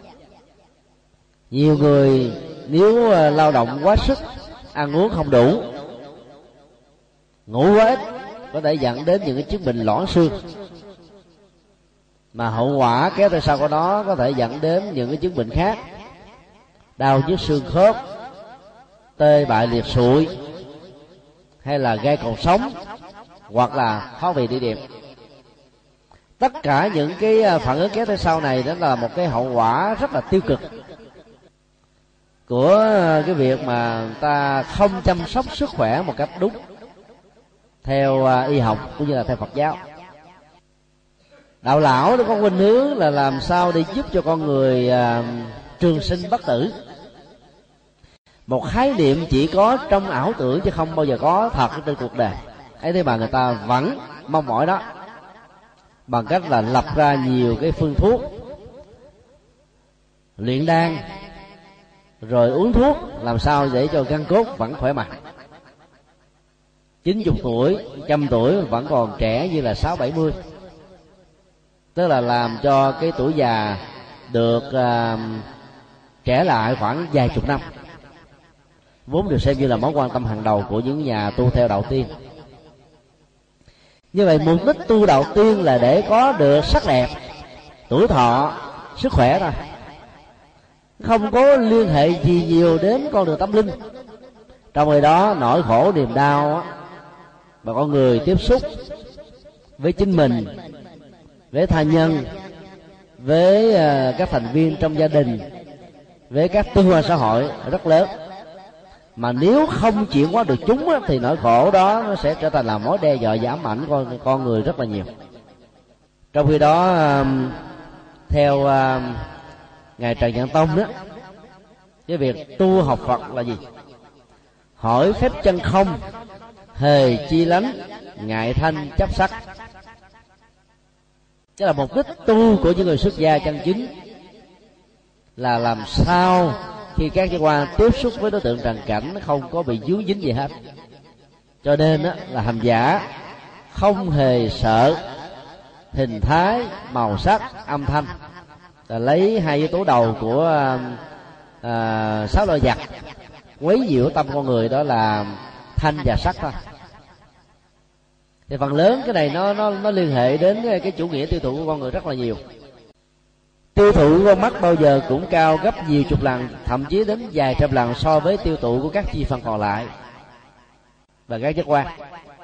Nhiều người nếu lao động quá sức, ăn uống không đủ, ngủ quá ít, có thể dẫn đến những cái chứng bệnh loãng xương, mà hậu quả kéo theo sau của nó có thể dẫn đến những cái chứng bệnh khác: đau nhức xương khớp, tê bại liệt sụi, hay là gai cột sống, hoặc là thoát vị đĩa đệm. Tất cả những cái phản ứng kéo theo sau này đó là một cái hậu quả rất là tiêu cực của cái việc mà ta không chăm sóc sức khỏe một cách đúng theo y học cũng như là theo Phật giáo. Đạo lão nó có khuynh hướng là làm sao để giúp cho con người à, trường sinh bất tử, một khái niệm chỉ có trong ảo tưởng chứ không bao giờ có thật trên cuộc đời ấy. Thế mà người ta vẫn mong mỏi đó bằng cách là lập ra nhiều cái phương thuốc, luyện đan, rồi uống thuốc làm sao để cho gân cốt vẫn khỏe mạnh. Chín chục tuổi, trăm tuổi vẫn còn trẻ như là sáu bảy mươi, tức là làm cho cái tuổi già được uh, trẻ lại khoảng vài chục năm, vốn được xem như là mối quan tâm hàng đầu của những nhà tu theo đạo tiên. Như vậy mục đích tu đạo tiên là để có được sắc đẹp, tuổi thọ, sức khỏe thôi, không có liên hệ gì nhiều đến con đường tâm linh. Trong khi đó nỗi khổ niềm đau á, mà con người tiếp xúc với chính mình, với tha nhân, với uh, các thành viên trong gia đình, với các tương quan xã hội rất lớn. Mà nếu không chuyển hóa được chúng á, thì nỗi khổ đó nó sẽ trở thành là mối đe dọa và ám ảnh con con người rất là nhiều. Trong khi đó uh, theo uh, ngài Trần Nhạn Tông đó, cái việc tu học Phật là gì? Hỏi phép chân không, hề chi lánh, ngại thanh chấp sắc. Chứ là mục đích tu của những người xuất gia chân chính là làm sao khi các giác quan tiếp xúc với đối tượng trần cảnh không có bị vướng dính gì hết. Cho nên á, là hành giả không hề sợ hình thái, màu sắc, âm thanh. Là lấy hai yếu tố đầu của à, sáu loại vật quấy nhiễu tâm con người, đó là thanh và sắc thôi. Thì phần lớn cái này nó nó nó liên hệ đến cái chủ nghĩa tiêu thụ của con người rất là nhiều. Tiêu thụ của con mắt bao giờ cũng cao gấp nhiều chục lần, thậm chí đến vài trăm lần so với tiêu thụ của các chi phần còn lại và các giác quan.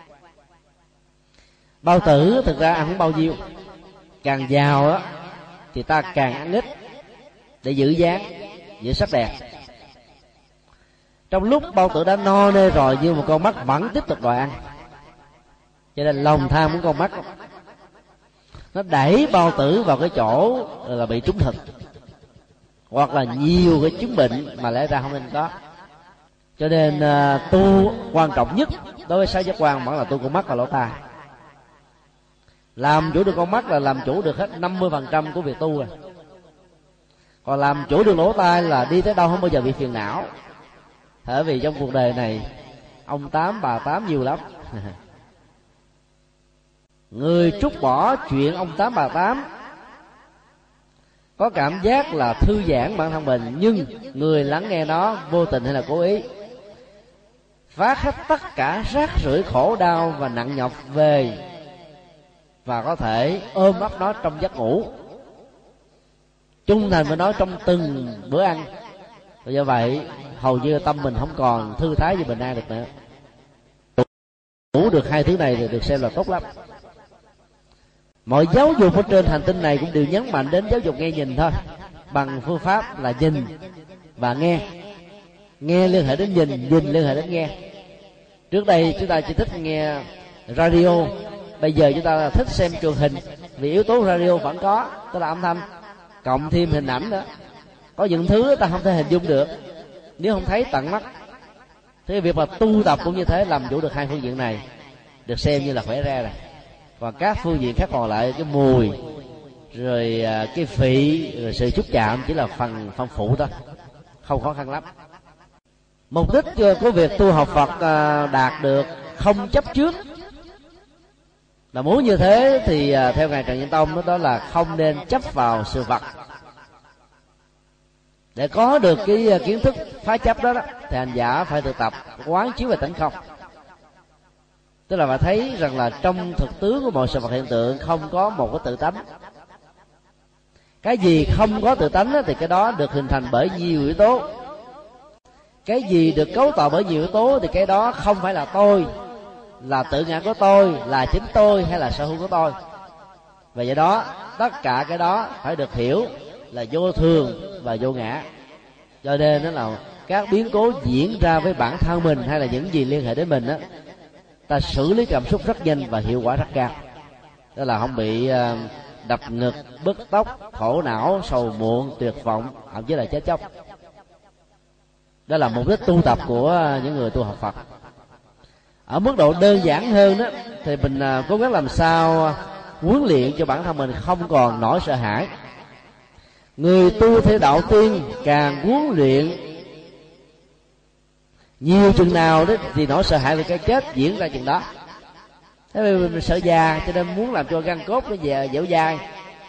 Bao tử thực ra ăn không bao nhiêu, càng giàu á thì ta càng ăn ít để giữ dáng, giữ sắc đẹp. Trong lúc bao tử đã no nê rồi nhưng một con mắt vẫn tiếp tục đòi ăn, cho nên lòng tham của con mắt nó đẩy bao tử vào cái chỗ là bị trúng thực, hoặc là nhiều cái chứng bệnh mà lẽ ra không nên có. Cho nên uh, tu quan trọng nhất đối với sáu giác quan vẫn là tu con mắt và lỗ tai. Làm chủ được con mắt là làm chủ được hết năm mươi phần trăm của việc tu rồi. Còn làm chủ được lỗ tai là đi tới đâu không bao giờ bị phiền não. Bởi vì trong cuộc đời này ông tám bà tám nhiều lắm. Người trút bỏ chuyện ông tám bà tám có cảm giác là thư giãn bản thân mình, nhưng người lắng nghe nó vô tình hay là cố ý phát hết tất cả rác rưởi khổ đau và nặng nhọc về, và có thể ôm ấp nó trong giấc ngủ, trung thành với nó trong từng bữa ăn. Và do vậy hầu như tâm mình không còn thư thái như bình an được nữa. Ngủ được hai thứ này thì được xem là tốt lắm. Mọi giáo dục ở trên hành tinh này cũng đều nhấn mạnh đến giáo dục nghe nhìn thôi, bằng phương pháp là nhìn và nghe. Nghe liên hệ đến nhìn, nhìn liên hệ đến nghe. Trước đây chúng ta chỉ thích nghe radio, bây giờ chúng ta thích xem truyền hình, vì yếu tố radio vẫn có, tức là âm thanh cộng thêm hình ảnh nữa. Có những thứ ta không thể hình dung được nếu không thấy tận mắt. Thế việc mà tu tập cũng như thế, làm chủ được hai phương diện này được xem như là khỏe ra rồi. Và các phương diện khác còn lại, cái mùi rồi cái vị rồi sự xúc chạm chỉ là phần phần phụ thôi, không khó khăn lắm. Mục đích của việc tu học Phật đạt được không chấp trước Là muốn như thế thì à, theo ngài Trần Nhân Tông đó, đó là không nên chấp vào sự vật. Để có được cái kiến thức phá chấp đó, đó thì hành giả phải thực tập quán chiếu về tánh không. Tức là phải thấy rằng là trong thực tướng của mọi sự vật hiện tượng không có một cái tự tánh. Cái gì không có tự tánh đó, thì cái đó được hình thành bởi nhiều yếu tố. Cái gì được cấu tạo bởi nhiều yếu tố thì cái đó không phải là tôi, là tự ngã của tôi, là chính tôi hay là sở hữu của tôi. Và do đó tất cả cái đó phải được hiểu là vô thường và vô ngã. Cho nên đó là các biến cố diễn ra với bản thân mình hay là những gì liên hệ đến mình đó, ta xử lý cảm xúc rất nhanh và hiệu quả rất cao. Đó là không bị đập ngực, bứt tóc, khổ não, sầu muộn, tuyệt vọng, thậm chí là chết chóc. Đó là mục đích tu tập của những người tu học Phật. Ở mức độ đơn giản hơn đó thì mình cố gắng làm sao huấn luyện cho bản thân mình không còn nỗi sợ hãi. Người tu theo đạo tiên càng huấn luyện nhiều chừng nào đó thì nỗi sợ hãi về cái chết diễn ra chừng đó. Thế vì mình sợ già cho nên muốn làm cho gân cốt nó về dẻo dai,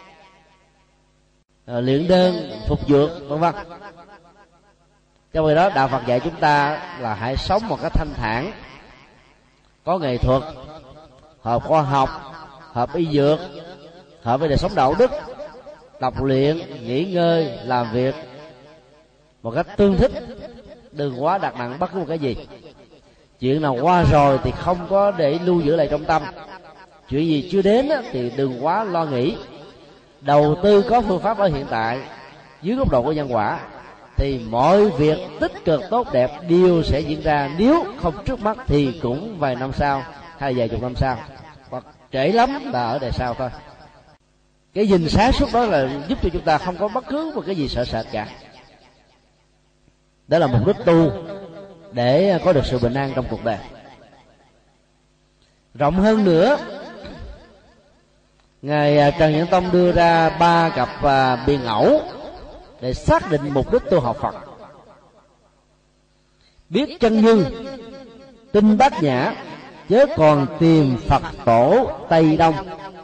à, luyện đơn, phục dược, vân vân. Trong khi đó đạo Phật dạy chúng ta là hãy sống một cách thanh thản, có nghệ thuật, hợp khoa học, hợp y dược, hợp với đời sống đạo đức, tập luyện, nghỉ ngơi, làm việc một cách tương thích, đừng quá đặt nặng bất cứ một cái gì. Chuyện nào qua rồi thì không có để lưu giữ lại trong tâm. Chuyện gì chưa đến thì đừng quá lo nghĩ. Đầu tư có phương pháp ở hiện tại dưới góc độ của nhân quả thì mọi việc tích cực tốt đẹp đều sẽ diễn ra. Nếu không trước mắt thì cũng vài năm sau hay vài chục năm sau, hoặc trễ lắm là ở đời sau thôi. Cái nhìn sáng suốt đó là giúp cho chúng ta không có bất cứ một cái gì sợ sệt cả. Đó là mục đích tu để có được sự bình an trong cuộc đời. Rộng hơn nữa, ngài Trần Nhân Tông đưa ra ba cặp biên ẩu để xác định mục đích tu học Phật. Biết chân như, tin bát nhã, chớ còn tìm Phật tổ Tây Đông.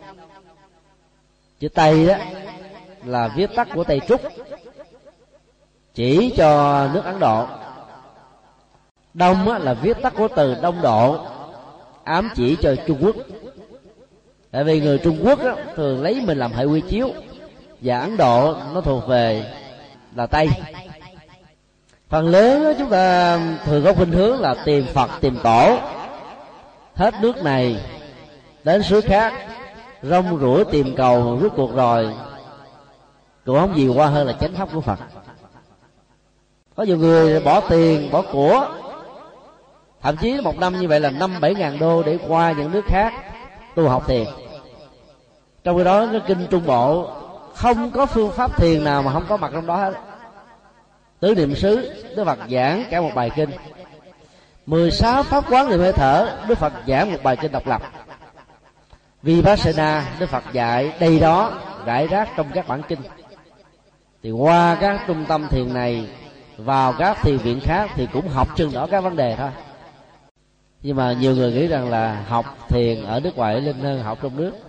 Chữ Tây đó là viết tắt của Tây Trúc, chỉ cho nước Ấn Độ. Đông là viết tắt của từ Đông Độ, ám chỉ cho Trung Quốc. Tại vì người Trung Quốc đó, thường lấy mình làm hệ quy chiếu, và Ấn Độ nó thuộc về là Tây. Phần lớn đó, chúng ta thường có khuynh hướng là tìm Phật, tìm tổ, hết nước này đến xứ khác, rong ruổi tìm cầu, rốt cuộc rồi cũng không gì qua hơn là chánh pháp của Phật. Có nhiều người bỏ tiền, bỏ của, thậm chí một năm như vậy là năm bảy ngàn đô để qua những nước khác tu học thiền. Trong khi đó cái kinh Trung Bộ không có phương pháp thiền nào mà không có mặt trong đó hết. Tứ niệm xứ Đức Phật giảng cả một bài kinh, mười sáu pháp quán niệm hơi thở Đức Phật giảng một bài kinh độc lập, Vipassana Đức Phật dạy đây đó rải rác trong các bản kinh. Thì qua các trung tâm thiền này vào các thiền viện khác thì cũng học chừng đó các vấn đề thôi. Nhưng mà nhiều người nghĩ rằng là học thiền ở nước ngoài linh hơn học trong nước.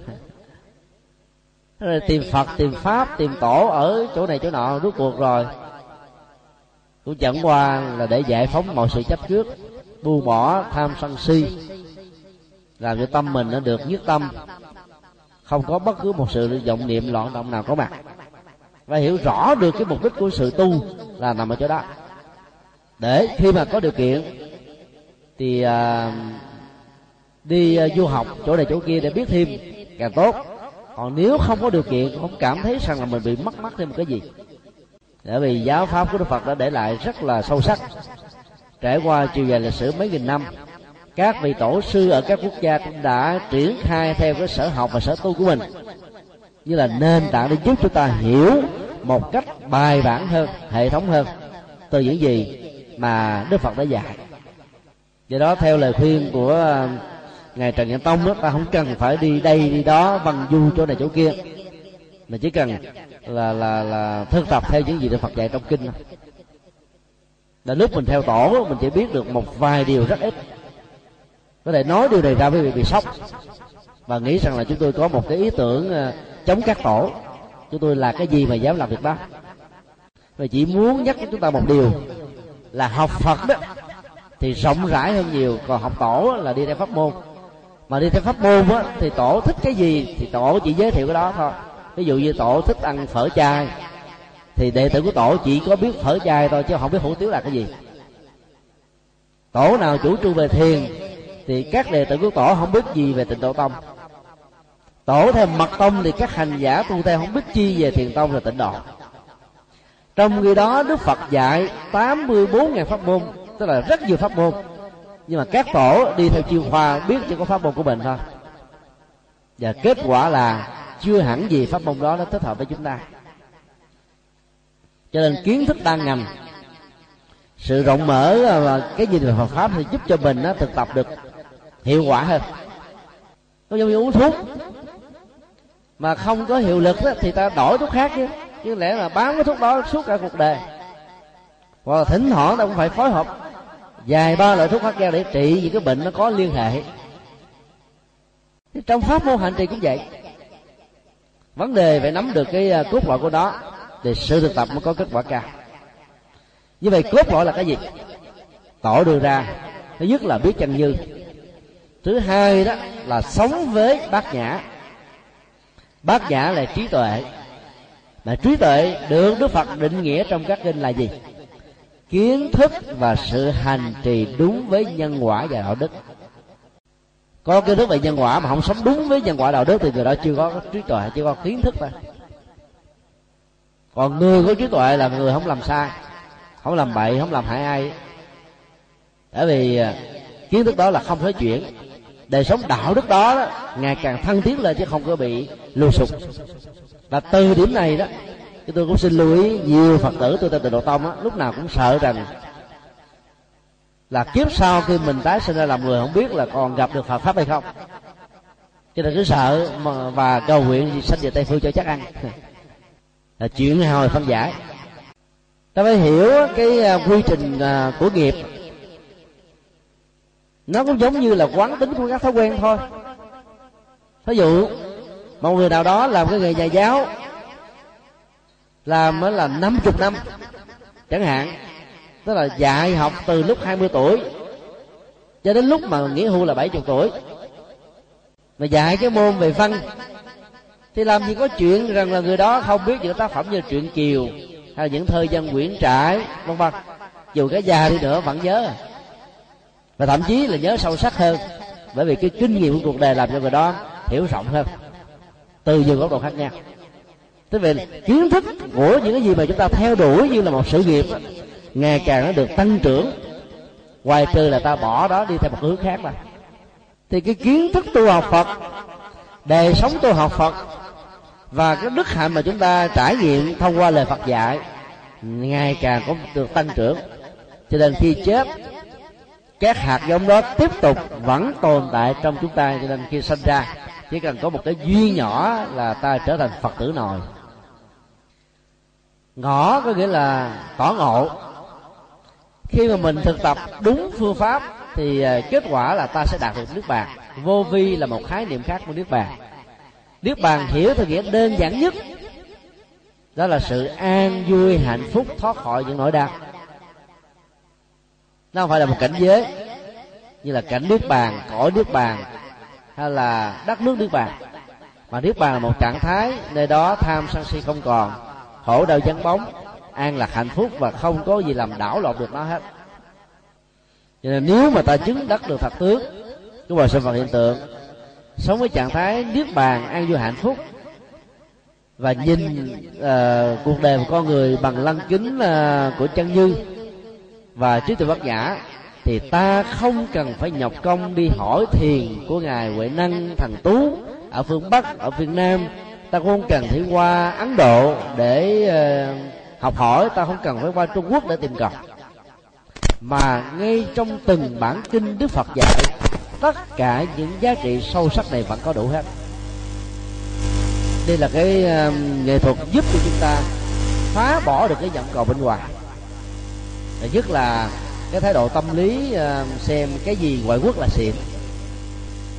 Tìm Phật, tìm Pháp, tìm Tổ ở chỗ này chỗ nọ, rốt cuộc rồi cũng chẳng qua là để giải phóng mọi sự chấp trước, buông bỏ tham sân si, làm cho tâm mình nó được nhất tâm, không có bất cứ một sự vọng niệm loạn động nào có mặt. Và hiểu rõ được cái mục đích của sự tu là nằm ở chỗ đó, để khi mà có điều kiện thì à, đi à, du học chỗ này chỗ kia để biết thêm càng tốt. Còn nếu không có điều kiện, không cảm thấy rằng là mình bị mất mát thêm một cái gì. Bởi vì giáo pháp của Đức Phật đã để lại rất là sâu sắc, trải qua chiều dài lịch sử mấy nghìn năm. Các vị tổ sư ở các quốc gia cũng đã triển khai theo cái sở học và sở tu của mình như là nền tảng để giúp chúng ta hiểu một cách bài bản hơn, hệ thống hơn từ những gì mà Đức Phật đã dạy. Do đó theo lời khuyên của ngài Trần Nhân Tông đó, ta không cần phải đi đây đi đó văn du chỗ này chỗ kia, mà chỉ cần là là là thực tập theo những gì Đức Phật dạy trong kinh. Là lúc mình theo tổ mình chỉ biết được một vài điều rất ít, có thể nói điều này ra với vị bị sốc, và nghĩ rằng là chúng tôi có một cái ý tưởng chống các tổ. Chúng tôi là cái gì mà dám làm việc đó? Và chỉ muốn nhắc với chúng ta một điều là học Phật đó thì rộng rãi hơn nhiều, còn học tổ là đi theo pháp môn. Mà đi theo pháp môn á, thì tổ thích cái gì thì tổ chỉ giới thiệu cái đó thôi. Ví dụ như tổ thích ăn phở chay thì đệ tử của tổ chỉ có biết phở chay thôi, chứ không biết hủ tiếu là cái gì. Tổ nào chủ trương về thiền thì các đệ tử của tổ không biết gì về Tịnh Độ Tông. Tổ theo mật tông thì các hành giả tu theo không biết chi về thiền tông và tịnh độ. Trong khi đó Đức Phật dạy tám mươi bốn nghìn pháp môn, tức là rất nhiều pháp môn, nhưng mà các tổ đi theo chuyên khoa, biết chỉ có pháp môn của mình thôi, và kết quả là chưa hẳn gì pháp môn đó nó thích hợp với chúng ta. Cho nên kiến thức đa ngành, sự rộng mở và cái nhìn về Phật pháp thì giúp cho mình nó thực tập được hiệu quả hơn. Có giống như uống thuốc mà không có hiệu lực đó, thì ta đổi thuốc khác chứ, chứ lẽ là bám cái thuốc đó suốt cả cuộc đời. Hoặc là thỉnh thoảng ta cũng phải phối hợp vài ba loại thuốc khác nhau để trị những cái bệnh nó có liên hệ. Trong pháp môn hành trì cũng vậy. Vấn đề phải nắm được cái cốt lõi của nó thì sự thực tập mới có kết quả cao. Như vậy cốt lõi là cái gì? Tổ đưa ra thứ nhất là biết chân như, thứ hai đó là sống với bát nhã. Bát nhã là trí tuệ, mà trí tuệ được Đức Phật định nghĩa trong các kinh là gì? Kiến thức và sự hành trì đúng với nhân quả và đạo đức. Có kiến thức về nhân quả mà không sống đúng với nhân quả đạo đức thì người đó chưa có trí tuệ, chưa có kiến thức thôi. Còn người có trí tuệ là người không làm sai, không làm bậy, không làm hại ai. Bởi vì kiến thức đó là không thể chuyển. Đời sống đạo đức đó, đó ngày càng thăng tiến lên chứ không có bị lùi sụp. Và từ điểm này đó, tôi cũng xin lưu ý nhiều Phật tử tôi theo Tịnh Độ Tông đó, lúc nào cũng sợ rằng là kiếp sau khi mình tái sinh ra làm người không biết là còn gặp được Phật pháp hay không, cho nên cứ sợ mà, và cầu nguyện gì sanh về Tây Phương cho chắc ăn. Là chuyện hồi phân giải. Ta phải hiểu cái quy trình của nghiệp, nó cũng giống như là quán tính của các thói quen thôi. Ví dụ một người nào đó làm cái nghề nhà giáo, làm mới là năm mươi năm chẳng hạn, tức là dạy học từ lúc hai mươi tuổi cho đến lúc mà nghỉ hưu là bảy mươi tuổi, mà dạy cái môn về văn, thì làm gì có chuyện rằng là người đó không biết những tác phẩm như truyện Kiều hay là những thơ văn Nguyễn Trãi vân vân. Dù cái già đi nữa vẫn nhớ, và thậm chí là nhớ sâu sắc hơn, bởi vì cái kinh nghiệm của cuộc đời làm cho người đó hiểu rộng hơn từ nhiều góc độ khác nhau. Tức về kiến thức của những cái gì mà chúng ta theo đuổi như là một sự nghiệp đó, ngày càng nó được tăng trưởng, ngoài trừ là ta bỏ đó đi theo một hướng khác mà. Thì cái kiến thức tu học Phật, đời sống tu học Phật và cái đức hạnh mà chúng ta trải nghiệm thông qua lời Phật dạy ngày càng có được tăng trưởng. Cho nên khi chết, các hạt giống đó tiếp tục vẫn tồn tại trong chúng ta. Cho nên khi sinh ra chỉ cần có một cái duyên nhỏ là ta trở thành Phật tử nòi. Ngõ có nghĩa là tỏ ngộ. Khi mà mình thực tập đúng phương pháp thì kết quả là ta sẽ đạt được Niết Bàn. Vô vi là một khái niệm khác của Niết Bàn. Niết Bàn hiểu theo nghĩa đơn giản nhất, đó là sự an vui, hạnh phúc, thoát khỏi những nỗi đau. Nó không phải là một cảnh giới như là cảnh Niết Bàn, cõi Niết Bàn hay là đất nước Niết Bàn, mà Niết Bàn là một trạng thái nơi đó tham sân si không còn, khổ đau vắng bóng, an lạc hạnh phúc và không có gì làm đảo lộn được nó hết. Cho nên nếu mà ta chứng đắc được thật tướng của bồi sinh vật hiện tượng, sống với trạng thái Niết Bàn an vui hạnh phúc và nhìn uh, cuộc đời của con người bằng lăng kính uh, của chân như và trí tuệ bát nhã, thì ta không cần phải nhọc công đi hỏi thiền của ngài Huệ Năng Thần Tú ở phương Bắc, ở Việt Nam. Ta cũng không cần phải qua Ấn Độ để uh, học hỏi, ta không cần phải qua Trung Quốc để tìm cầu, mà ngay trong từng bản kinh Đức Phật dạy, tất cả những giá trị sâu sắc này vẫn có đủ hết. Đây là cái uh, nghệ thuật giúp cho chúng ta phá bỏ được cái vọng cầu bên ngoài, và nhất là cái thái độ tâm lý uh, xem cái gì ngoại quốc là xịn.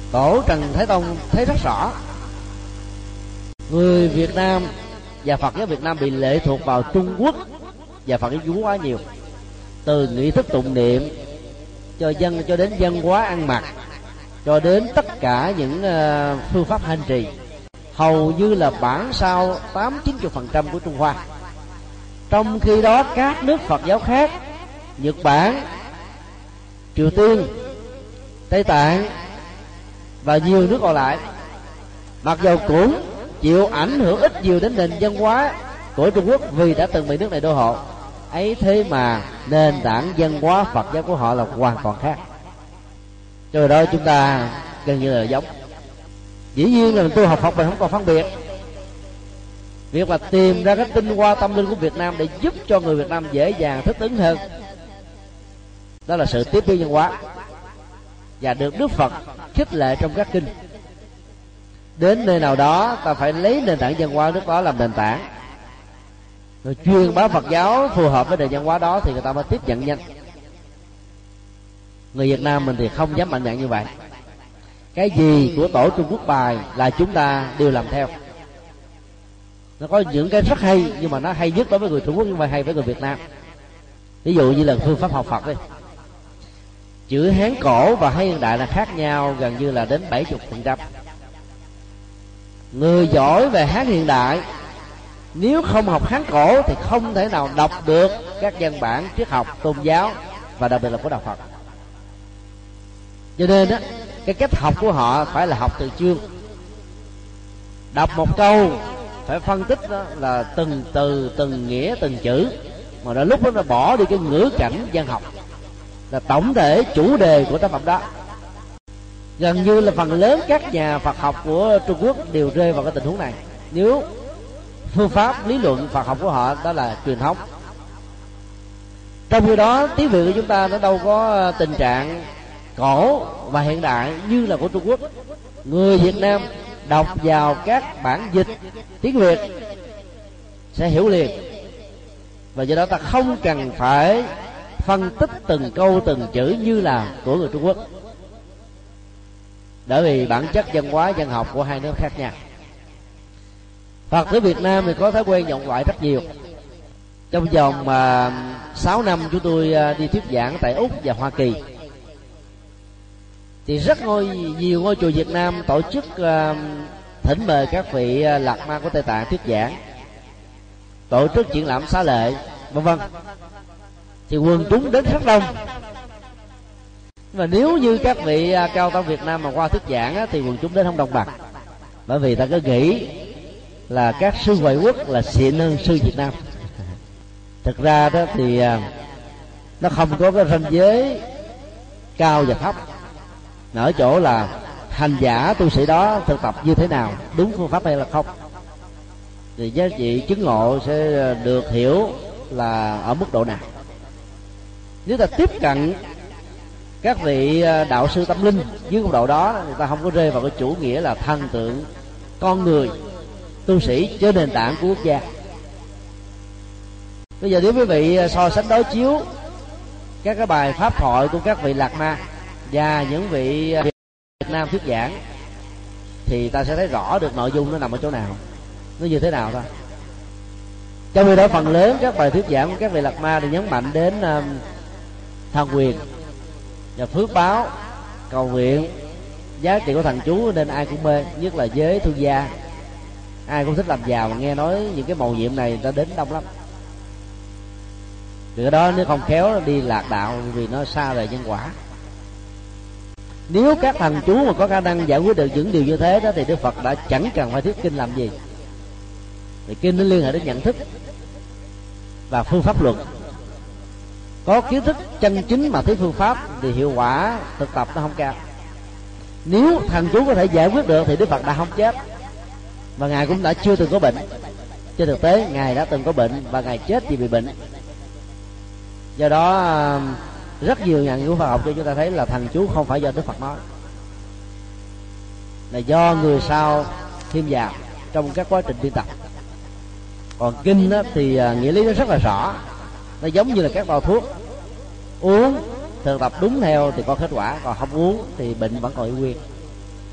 Tổ Trần Thái Tông thấy rất rõ, người Việt Nam và Phật giáo Việt Nam bị lệ thuộc vào Trung Quốc và Phật giáo Trung Quốc quá nhiều, từ nghi thức tụng niệm cho dân cho đến văn hóa ăn mặc, cho đến tất cả những uh, phương pháp hành trì, hầu như là bản sao tám chín mươi phần trăm của Trung Hoa. Trong khi đó các nước Phật giáo khác, Nhật Bản, Triều Tiên, Tây Tạng và nhiều nước còn lại, mặc dù cũng chịu ảnh hưởng ít nhiều đến nền văn hóa của Trung Quốc vì đã từng bị nước này đô hộ, ấy thế mà nền tảng văn hóa Phật giáo của họ là hoàn toàn khác. Cho đó chúng ta gần như là giống. Dĩ nhiên là tu học Phật mình không còn phân biệt. Việc mà tìm ra cái tinh hoa tâm linh của Việt Nam để giúp cho người Việt Nam dễ dàng thích ứng hơn, đó là sự tiếp biến văn hóa và được Đức Phật khích lệ trong các kinh. Đến nơi nào đó ta phải lấy nền tảng văn hóa nước đó làm nền tảng, rồi truyền bá Phật giáo phù hợp với nền văn hóa đó thì người ta mới tiếp nhận nhanh. Người Việt Nam mình thì không dám mạnh dạn như vậy. Cái gì của tổ Trung Quốc bài là chúng ta đều làm theo. Nó có những cái rất hay, nhưng mà nó hay nhất đối với người Trung Quốc, nhưng mà hay với người Việt Nam. Ví dụ như là phương pháp học Phật đi, chữ Hán cổ và Hán hiện đại là khác nhau gần như là đến bảy mươi phần trăm. Người giỏi về Hán hiện đại nếu không học Hán cổ thì không thể nào đọc được các văn bản triết học tôn giáo và đặc biệt là của đạo Phật. Cho nên á, cái cách học của họ phải là học từ chương. Đọc một câu phải phân tích đó là từng từ, từng nghĩa, từng chữ, mà đến lúc đó nó bỏ đi cái ngữ cảnh văn học, là tổng thể chủ đề của tác phẩm đó. Gần như là phần lớn các nhà Phật học của Trung Quốc đều rơi vào cái tình huống này. Nếu phương pháp lý luận Phật học của họ đó là truyền thống, trong khi đó tiếng Việt của chúng ta nó đâu có tình trạng cổ và hiện đại như là của Trung Quốc. Người Việt Nam đọc vào các bản dịch tiếng Việt sẽ hiểu liền, và do đó ta không cần phải phân tích từng câu từng chữ như là của người Trung Quốc, bởi vì bản chất văn hóa văn học của hai nước khác nhau. Phật tử Việt Nam thì có thói quen vọng ngoại rất nhiều. Trong vòng uh, sáu năm chúng tôi uh, đi thuyết giảng tại Úc và Hoa Kỳ, thì rất ngôi, nhiều ngôi chùa Việt Nam tổ chức uh, thỉnh mời các vị uh, lạc ma của Tây Tạng thuyết giảng, tổ chức triển lãm xá lệ, vân vân. Thì quần chúng đến rất đông. Mà nếu như các vị uh, cao tăng Việt Nam mà qua thuyết giảng á, thì quần chúng đến không đồng bằng, bởi vì ta cứ nghĩ là các sư ngoại quốc là xịn hơn sư Việt Nam. Thực ra đó thì uh, nó không có cái ranh giới cao và thấp, ở chỗ là hành giả tu sĩ đó thực tập như thế nào, đúng phương pháp hay là không, thì giá trị chứng ngộ sẽ được hiểu là ở mức độ nào. Nếu ta tiếp cận các vị đạo sư tâm linh dưới góc độ đó, người ta không có rơi vào cái chủ nghĩa là thần tượng con người tu sĩ trên nền tảng của quốc gia. Bây giờ nếu quý vị so sánh đối chiếu các cái bài pháp thoại của các vị lạc ma và những vị Việt Nam thuyết giảng, thì ta sẽ thấy rõ được nội dung nó nằm ở chỗ nào, nó như thế nào thôi. Trong khi đó phần lớn các bài thuyết giảng của các vị lạc ma thì nhấn mạnh đến um, thần quyền và phước báo, cầu nguyện, giá trị của thần chú, nên ai cũng mê, nhất là giới thương gia, ai cũng thích làm giàu, mà nghe nói những cái mầu nhiệm này ta đến đông lắm. Từ đó nếu không khéo đi lạc đạo, vì nó xa rời nhân quả. Nếu các thần chú mà có khả năng giải quyết được những điều như thế đó, thì Đức Phật đã chẳng cần phải thuyết kinh làm gì. Thì kinh nó liên hệ đến nhận thức và phương pháp luận. Có kiến thức chân chính mà thấy phương pháp thì hiệu quả thực tập nó không cao. Nếu thần chú có thể giải quyết được thì Đức Phật đã không chết, và Ngài cũng đã chưa từng có bệnh. Trên thực tế Ngài đã từng có bệnh và Ngài chết vì bị bệnh. Do đó rất nhiều nhà nghiên cứu Phật học cho chúng ta thấy là thần chú không phải do Đức Phật nói, là do người sau thêm vào trong các quá trình biên tập. Còn kinh đó, thì nghĩa lý nó rất là rõ, nó giống như là các bao thuốc, uống thực tập đúng theo thì có kết quả, còn không uống thì bệnh vẫn còn y nguyên.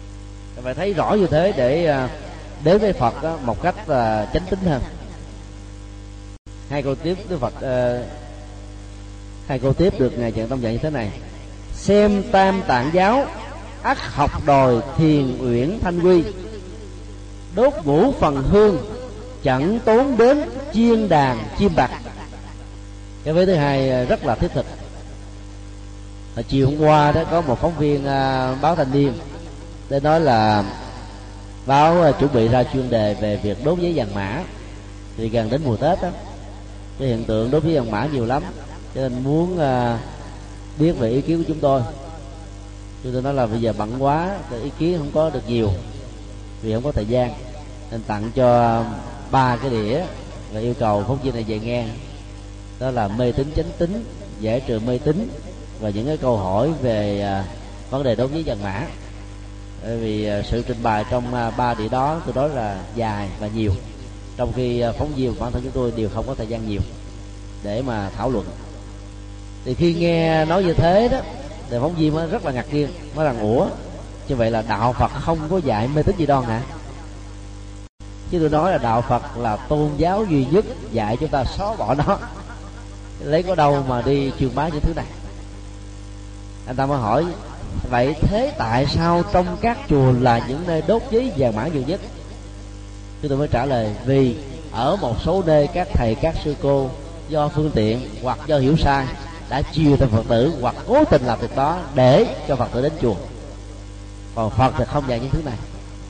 phải thấy rõ như thế để đến với Phật một cách chánh tín hơn. Hai câu tiếp Đức Phật uh, hai câu tiếp được Ngài Trần Tông dạy như thế này: xem tam tạng giáo, ắt học đòi thiền uyển thanh quy, đốt ngũ phần hương, chẳng tốn đến chiên đàn chim bạc. Cái vế thứ hai rất là thiết thực. Ở chiều hôm qua đó có một phóng viên uh, báo Thanh Niên để nói là báo uh, chuẩn bị ra chuyên đề về việc đốt giấy vàng mã, thì gần đến mùa Tết đó, cái hiện tượng đốt giấy vàng mã nhiều lắm, cho nên muốn uh, biết về ý kiến của chúng tôi. Chúng tôi nói là bây giờ bận quá, cái ý kiến không có được nhiều vì không có thời gian, nên tặng cho ba cái đĩa và yêu cầu phóng viên này về nghe. Đó là mê tín chánh tín, giải trừ mê tín và những cái câu hỏi về uh, vấn đề đốt giấy vàng mã. Bởi vì uh, sự trình bày trong uh, ba đĩa đó tôi nói là dài và nhiều, trong khi uh, phóng viên bản thân chúng tôi đều không có thời gian nhiều để mà thảo luận. Thì khi nghe nói như thế đó, thì phóng viên mới rất là ngạc nhiên, mới rằng ủa, như vậy là đạo Phật không có dạy mê tín dị đoan hả? Chứ tôi nói là đạo Phật là tôn giáo duy nhất dạy chúng ta xóa bỏ nó, lấy có đâu mà đi truyền bá những thứ này. Anh ta mới hỏi, vậy thế tại sao trong các chùa là những nơi đốt giấy vàng mã nhiều nhất? Chúng tôi mới trả lời, vì ở một số nơi các thầy các sư cô do phương tiện hoặc do hiểu sai đã chiều theo Phật tử hoặc cố tình làm việc đó để cho Phật tử đến chùa, còn Phật thì không dạy những thứ này.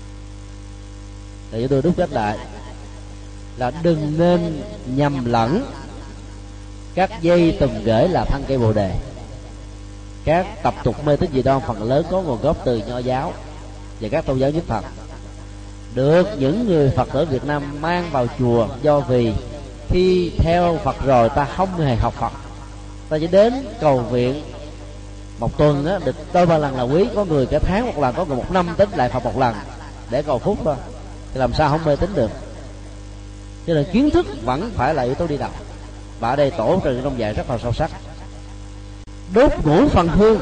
Thì chúng tôi đúc kết lại là đừng nên nhầm lẫn các dây tùm gửi là thân cây Bồ Đề. Các tập tục mê tín dị đoan phần lớn có nguồn gốc từ Nho giáo và các tôn giáo nhất Phật, được những người Phật tử Việt Nam mang vào chùa, do vì khi theo Phật rồi ta không hề học Phật, ta chỉ đến cầu viện một tuần á, được đôi ba lần là quý, có người cả tháng một lần, có người một năm tính lại Phật một lần để cầu phúc thôi, thì làm sao không mê tín được. Cho nên kiến thức vẫn phải là yếu tố đi đầu, và ở đây tổ trừ trong dạy rất là sâu sắc. Đốt ngũ phần hương,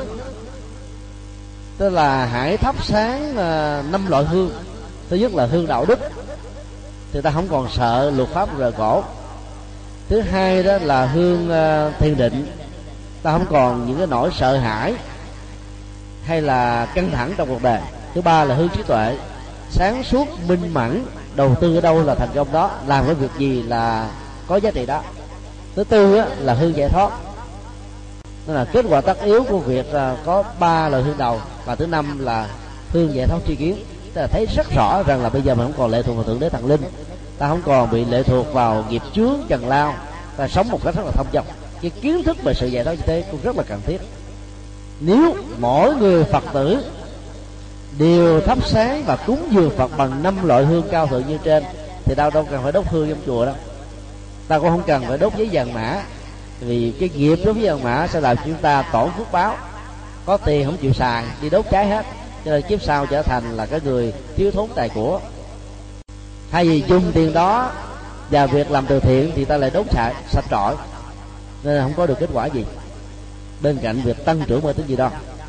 tức là hãy thắp sáng năm loại hương. Thứ nhất là hương đạo đức, thì ta không còn sợ luật pháp rời cổ. Thứ hai đó là hương uh, thiền định, ta không còn những cái nỗi sợ hãi hay là căng thẳng trong cuộc đời. Thứ ba là hương trí tuệ, sáng suốt minh mẫn, đầu tư ở đâu là thành công đó, làm cái việc gì là có giá trị đó. Thứ tư á, là hương giải thoát, đó là kết quả tất yếu của việc uh, có ba loại hương đầu. Và thứ năm là hương giải thoát tri kiến, tức là thấy rất rõ rằng là bây giờ mình không còn lệ thuộc vào thượng đế thần linh, ta không còn bị lệ thuộc vào nghiệp chướng trần lao, ta sống một cách rất là thông dong. Cái kiến thức về sự giải thoát như thế cũng rất là cần thiết. Nếu mỗi người Phật tử đều thắp sáng và cúng dường Phật bằng năm loại hương cao thượng như trên, thì đâu đâu cần phải đốt hương trong chùa đâu, ta cũng không cần phải đốt giấy vàng mã, vì cái nghiệp đốt giấy vàng mã sẽ làm chúng ta tổn phước báo, có tiền không chịu xài, đi đốt cháy hết, cho nên kiếp sau trở thành là cái người thiếu thốn tài của. Thay vì dùng tiền đó và việc làm từ thiện thì ta lại đốt sạch sạch trọi, nên là không có được kết quả gì, bên cạnh việc tăng trưởng mê tín dị đoan.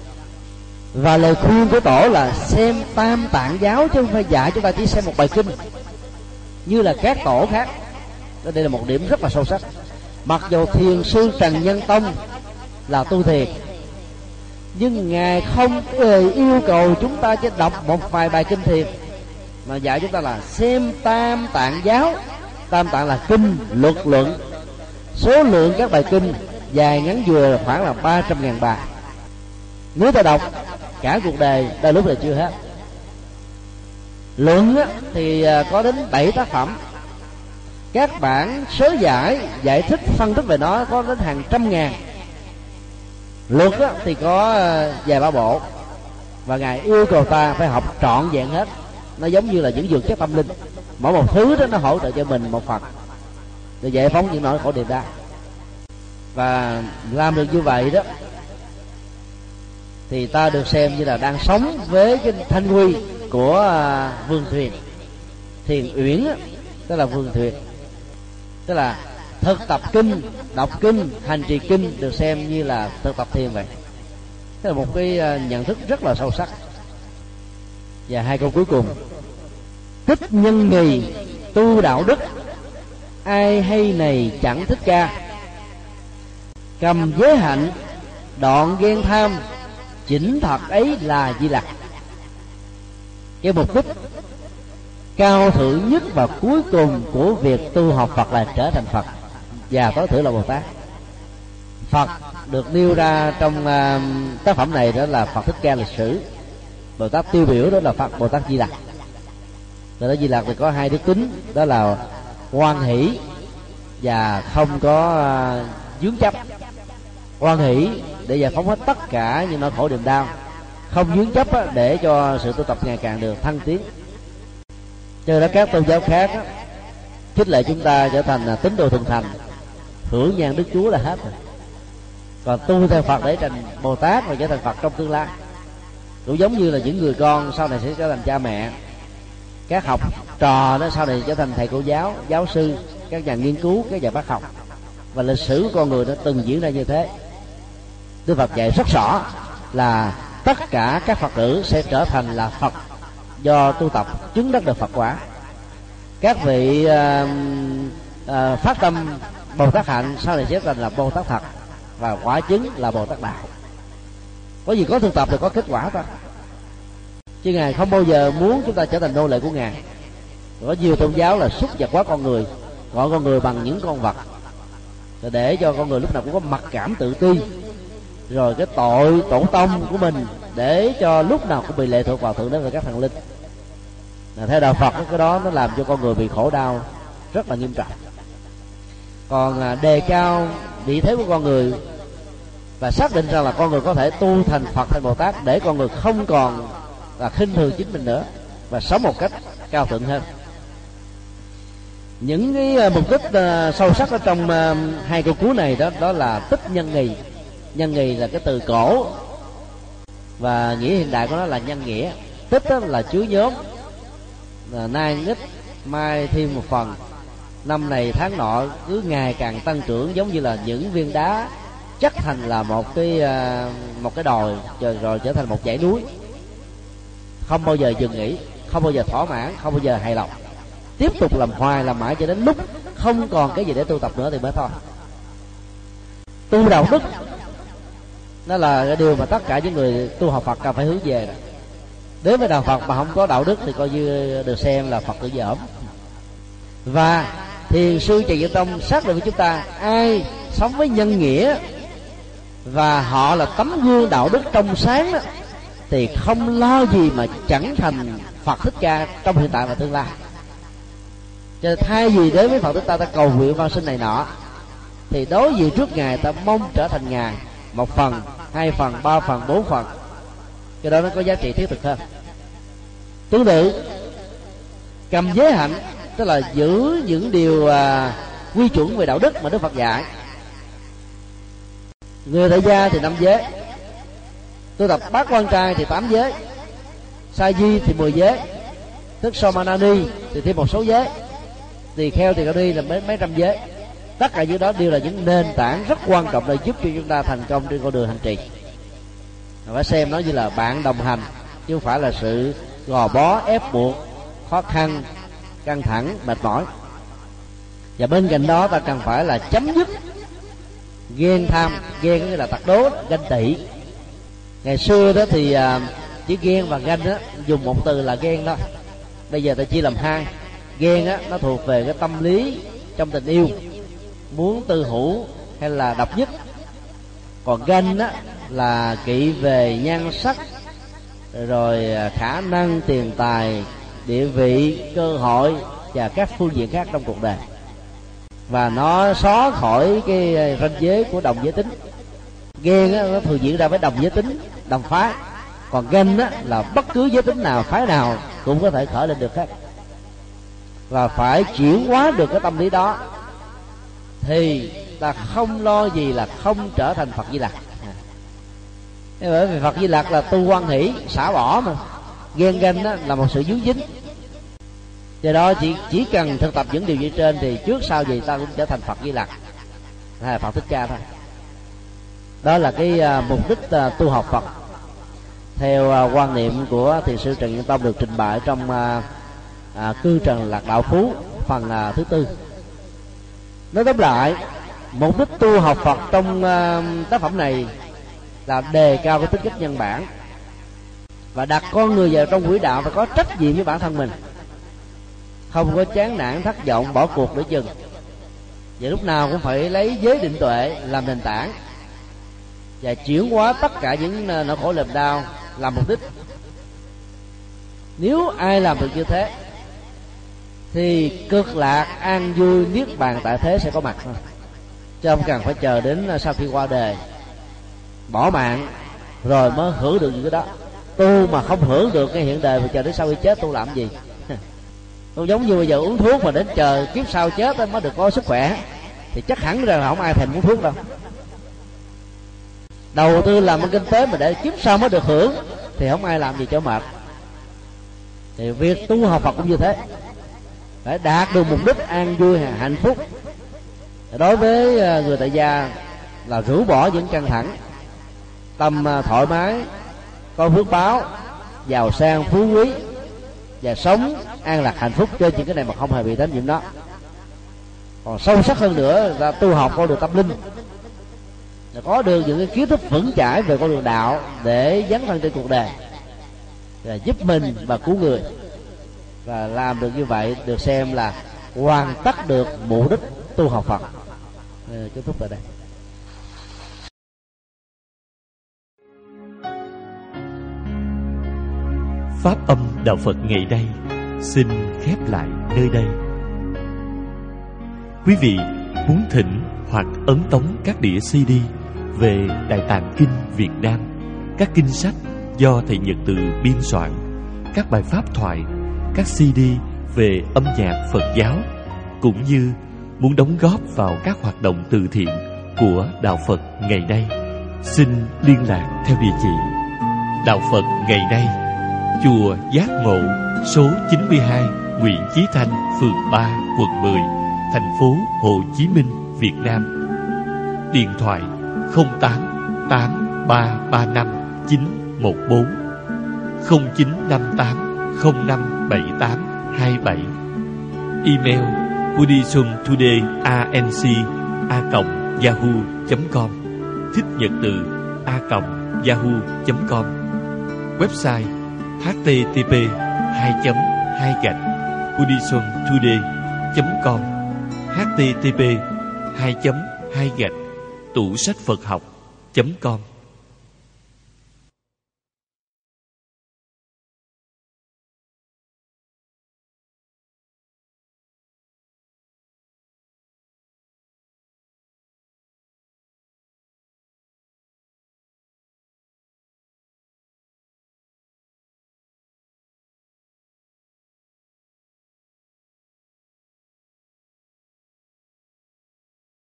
Và lời khuyên của tổ là xem tam tạng giáo, chứ không phải dạy chúng ta chỉ xem một bài kinh như là các tổ khác. Đây là một điểm rất là sâu sắc. Mặc dù thiền sư Trần Nhân Tông là tu thiền, nhưng ngài không hề yêu cầu chúng ta chỉ đọc một vài bài kinh thiền, mà dạy chúng ta là xem tam tạng giáo. Tam tạng là kinh, luật luận. Số lượng các bài kinh dài ngắn vừa khoảng là ba trăm ngàn bài. Nếu ta đọc cả cuộc đời, đôi lúc là chưa hết. Luận á, thì có đến bảy tác phẩm. Các bản sớ giải, giải thích, phân tích về nó có đến hàng trăm ngàn. Luật á, thì có vài ba bộ. Và ngài yêu cầu ta phải học trọn vẹn hết. Nó giống như là những dược chất tâm linh, mỗi một thứ đó nó hỗ trợ cho mình một phần để giải phóng những nỗi khổ niềm đau. Và làm được như vậy đó thì ta được xem như là đang sống với cái thanh huy của uh, vườn thuyền. Thiền uyển á, tức là vườn thuyền, tức là thực tập kinh, đọc kinh, hành trì kinh được xem như là thực tập thiền vậy. Tức là một cái uh, nhận thức rất là sâu sắc. Và hai câu cuối cùng: tích nhân nghì tu đạo đức, ai hay này chẳng thích ca. Cầm giới hạnh đoạn ghen tham, chỉnh thật ấy là Di Lặc. Cái mục đích cao thượng nhất và cuối cùng của việc tu học Phật là trở thành Phật và tối thiểu là Bồ Tát. Phật được nêu ra trong uh, tác phẩm này đó là Phật Thích Ca lịch sử. Bồ Tát tiêu biểu đó là Phật Bồ Tát Di Lặc. Bồ Tát Di Lặc thì có hai đức tính, đó là hoan hỷ và không có uh, vướng chấp. Hoan hỷ để giải phóng hết tất cả những nỗi khổ niềm đau, không vướng chấp á, để cho sự tu tập ngày càng được thăng tiến. Cho đó các tôn giáo khác á, khích lệ chúng ta trở thành tín đồ thuần thành, hưởng nhan Đức Chúa là hết rồi. Còn tu theo Phật để thành Bồ Tát và trở thành Phật trong tương lai, cũng giống như là những người con sau này sẽ trở thành cha mẹ, các học trò đó sau này trở thành thầy cô giáo, giáo sư, các nhà nghiên cứu, các nhà bác học. Và lịch sử của con người đã từng diễn ra như thế. Đức Phật dạy rất rõ là tất cả các Phật tử sẽ trở thành là Phật do tu tập chứng đắc được Phật quả. Các vị uh, uh, phát tâm Bồ Tát hạnh sau này sẽ thành là Bồ Tát thật, và quả chứng là Bồ Tát đạo. Có gì có thực tập thì có kết quả thôi, chứ Ngài không bao giờ muốn chúng ta trở thành nô lệ của Ngài. Có nhiều tôn giáo là xúc vật hóa con người, gọi con người bằng những con vật, để cho con người lúc nào cũng có mặc cảm tự ti, rồi cái tội tổ tông của mình để cho lúc nào cũng bị lệ thuộc vào thượng đế và các thần linh. Là theo đạo Phật cái đó nó làm cho con người bị khổ đau rất là nghiêm trọng. Còn đề cao vị thế của con người và xác định rằng là con người có thể tu thành Phật thành Bồ Tát, để con người không còn là khinh thường chính mình nữa và sống một cách cao thượng hơn. Những cái mục đích uh, sâu sắc ở trong uh, hai câu cuối này đó đó là tích nhân nghì. Nhân nghì là cái từ cổ và nghĩa hiện đại của nó là nhân nghĩa. Tích đó là chứa nhóm, là nay ít mai thêm một phần, năm này tháng nọ cứ ngày càng tăng trưởng, giống như là những viên đá chất thành là một cái uh, một cái đồi rồi, rồi trở thành một dãy núi, không bao giờ dừng nghỉ, không bao giờ thỏa mãn, không bao giờ hài lòng, tiếp tục làm hoài làm mãi cho đến lúc không còn cái gì để tu tập nữa thì mới thôi. Tu đạo đức đó là cái điều mà tất cả những người tu học Phật cần phải hướng về. Đến với đạo Phật mà không có đạo đức thì coi như được xem là Phật tử dởm. Và Thiền sư Trần Nhân Tông xác định với chúng ta, ai sống với nhân nghĩa và họ là tấm gương đạo đức trong sáng đó, thì không lo gì mà chẳng thành Phật Thích Ca trong hiện tại và tương lai. Cho nên thay vì đến với Phật Thích ta ta cầu nguyện văn sinh này nọ, thì đối diện trước Ngài ta mong trở thành Ngài một phần, hai phần, ba phần, bốn phần. Cái đó nó có giá trị thiết thực hơn. Tương tự cầm giới hạnh, tức là giữ những điều à, quy chuẩn về đạo đức mà Đức Phật dạy. Người tại gia thì năm giới, tu tập bát quan trai thì tám giới, sa di thì mười giới, thức somanani thì thêm một số giới, tỳ kheo tỳ kheo ni là mấy mấy trăm giới. Tất cả những đó đều là những nền tảng rất quan trọng để giúp cho chúng ta thành công trên con đường hành trì. Phải xem nó như là bạn đồng hành, chứ không phải là sự gò bó, ép buộc, khó khăn, căng thẳng, mệt mỏi. Và bên cạnh đó ta cần phải là chấm dứt ghen tham. Ghen có nghĩa là tật đố, ganh tị. Ngày xưa đó thì à, chỉ ghen và ganh đó dùng một từ là ghen thôi. Bây giờ ta chia làm hai. Ghen á nó thuộc về cái tâm lý trong tình yêu, muốn tư hữu hay là độc nhất. Còn ganh á là kỵ về nhan sắc, rồi khả năng, tiền tài, địa vị, cơ hội và các phương diện khác trong cuộc đời. Và nó xóa khỏi cái ranh giới của đồng giới tính. Ghen á nó thường diễn ra với đồng giới tính, đồng phái. Còn ganh á là bất cứ giới tính nào, phái nào cũng có thể khởi lên được hết. Và phải chuyển hóa được cái tâm lý đó thì ta không lo gì là không trở thành Phật Di Lặc. Bởi vì Phật Di Lặc là tu hoan hỷ, xả bỏ mà. Ghen ganh đó là một sự dướng dính. Do đó chỉ chỉ cần thực tập những điều như trên thì trước sau gì ta cũng trở thành Phật Di Lặc hay là Phật Thích Ca thôi. Đó là cái uh, mục đích uh, tu học Phật. theo uh, quan niệm của thiền sư Trần Nhân Tông được trình bày trong uh, uh, Cư Trần Lạc Đạo Phú phần uh, thứ tư. Nói tóm lại, mục đích tu học Phật trong uh, tác phẩm này là đề cao cái tính cách nhân bản và đặt con người vào trong quỹ đạo phải có trách nhiệm với bản thân mình, không có chán nản thất vọng bỏ cuộc để chừng. Và lúc nào cũng phải lấy giới định tuệ làm nền tảng và chuyển hóa tất cả những nỗi khổ niềm đau làm mục đích. Nếu ai làm được như thế thì cực lạc an vui niết bàn tại thế sẽ có mặt thôi, chứ không cần phải chờ đến sau khi qua đời bỏ mạng rồi mới hưởng được những cái đó. Tu mà không hưởng được cái hiện đời mà chờ đến sau khi chết tu làm gì? Không giống như bây giờ uống thuốc mà đến chờ kiếp sau chết mới được có sức khỏe, thì chắc hẳn rằng là không ai thèm uống thuốc đâu. Đầu tư làm ăn kinh tế mà để kiếp sau mới được hưởng thì không ai làm gì cho mệt. Thì việc tu học Phật cũng như thế, phải đạt được mục đích an vui hạnh phúc. Đối với người tại gia là rũ bỏ những căng thẳng, tâm thoải mái, có phước báo, giàu sang phú quý và sống an lạc hạnh phúc trên những cái này mà không hề bị đến những đó. Còn sâu sắc hơn nữa là tu học con đường tâm linh, là có được những cái kiến thức vững chãi về con đường đạo để dấn thân trên cuộc đời, là giúp mình và cứu người. Và làm được như vậy được xem là hoàn tất được mục đích tu học Phật. Kết thúc tại đây. Pháp âm Đạo Phật ngày nay xin khép lại nơi đây. Quý vị muốn thỉnh hoặc ấn tống các đĩa xê đê về Đại Tạng Kinh Việt Nam, các kinh sách do thầy Nhật Từ biên soạn, các bài pháp thoại, các xê đê về âm nhạc Phật giáo, cũng như muốn đóng góp vào các hoạt động từ thiện của Đạo Phật ngày nay, xin liên lạc theo địa chỉ Đạo Phật ngày nay, Chùa Giác Ngộ, số chín mươi hai Nguyễn Chí Thanh, phường ba, quận mười, thành phố Hồ Chí Minh, Việt Nam. Điện thoại không tám tám ba ba năm chín một bốn, không chín năm tám không năm bảy tám hai bảy. Email buddhismtoday.anc a còng yahoo chấm com, thích nhật từ a còng yahoo chấm com. Website h t t p hai chấm hai gạch buddhismtoday chấm com, h t t p hai chấm hai gạch tủ sách Phật học chấm com.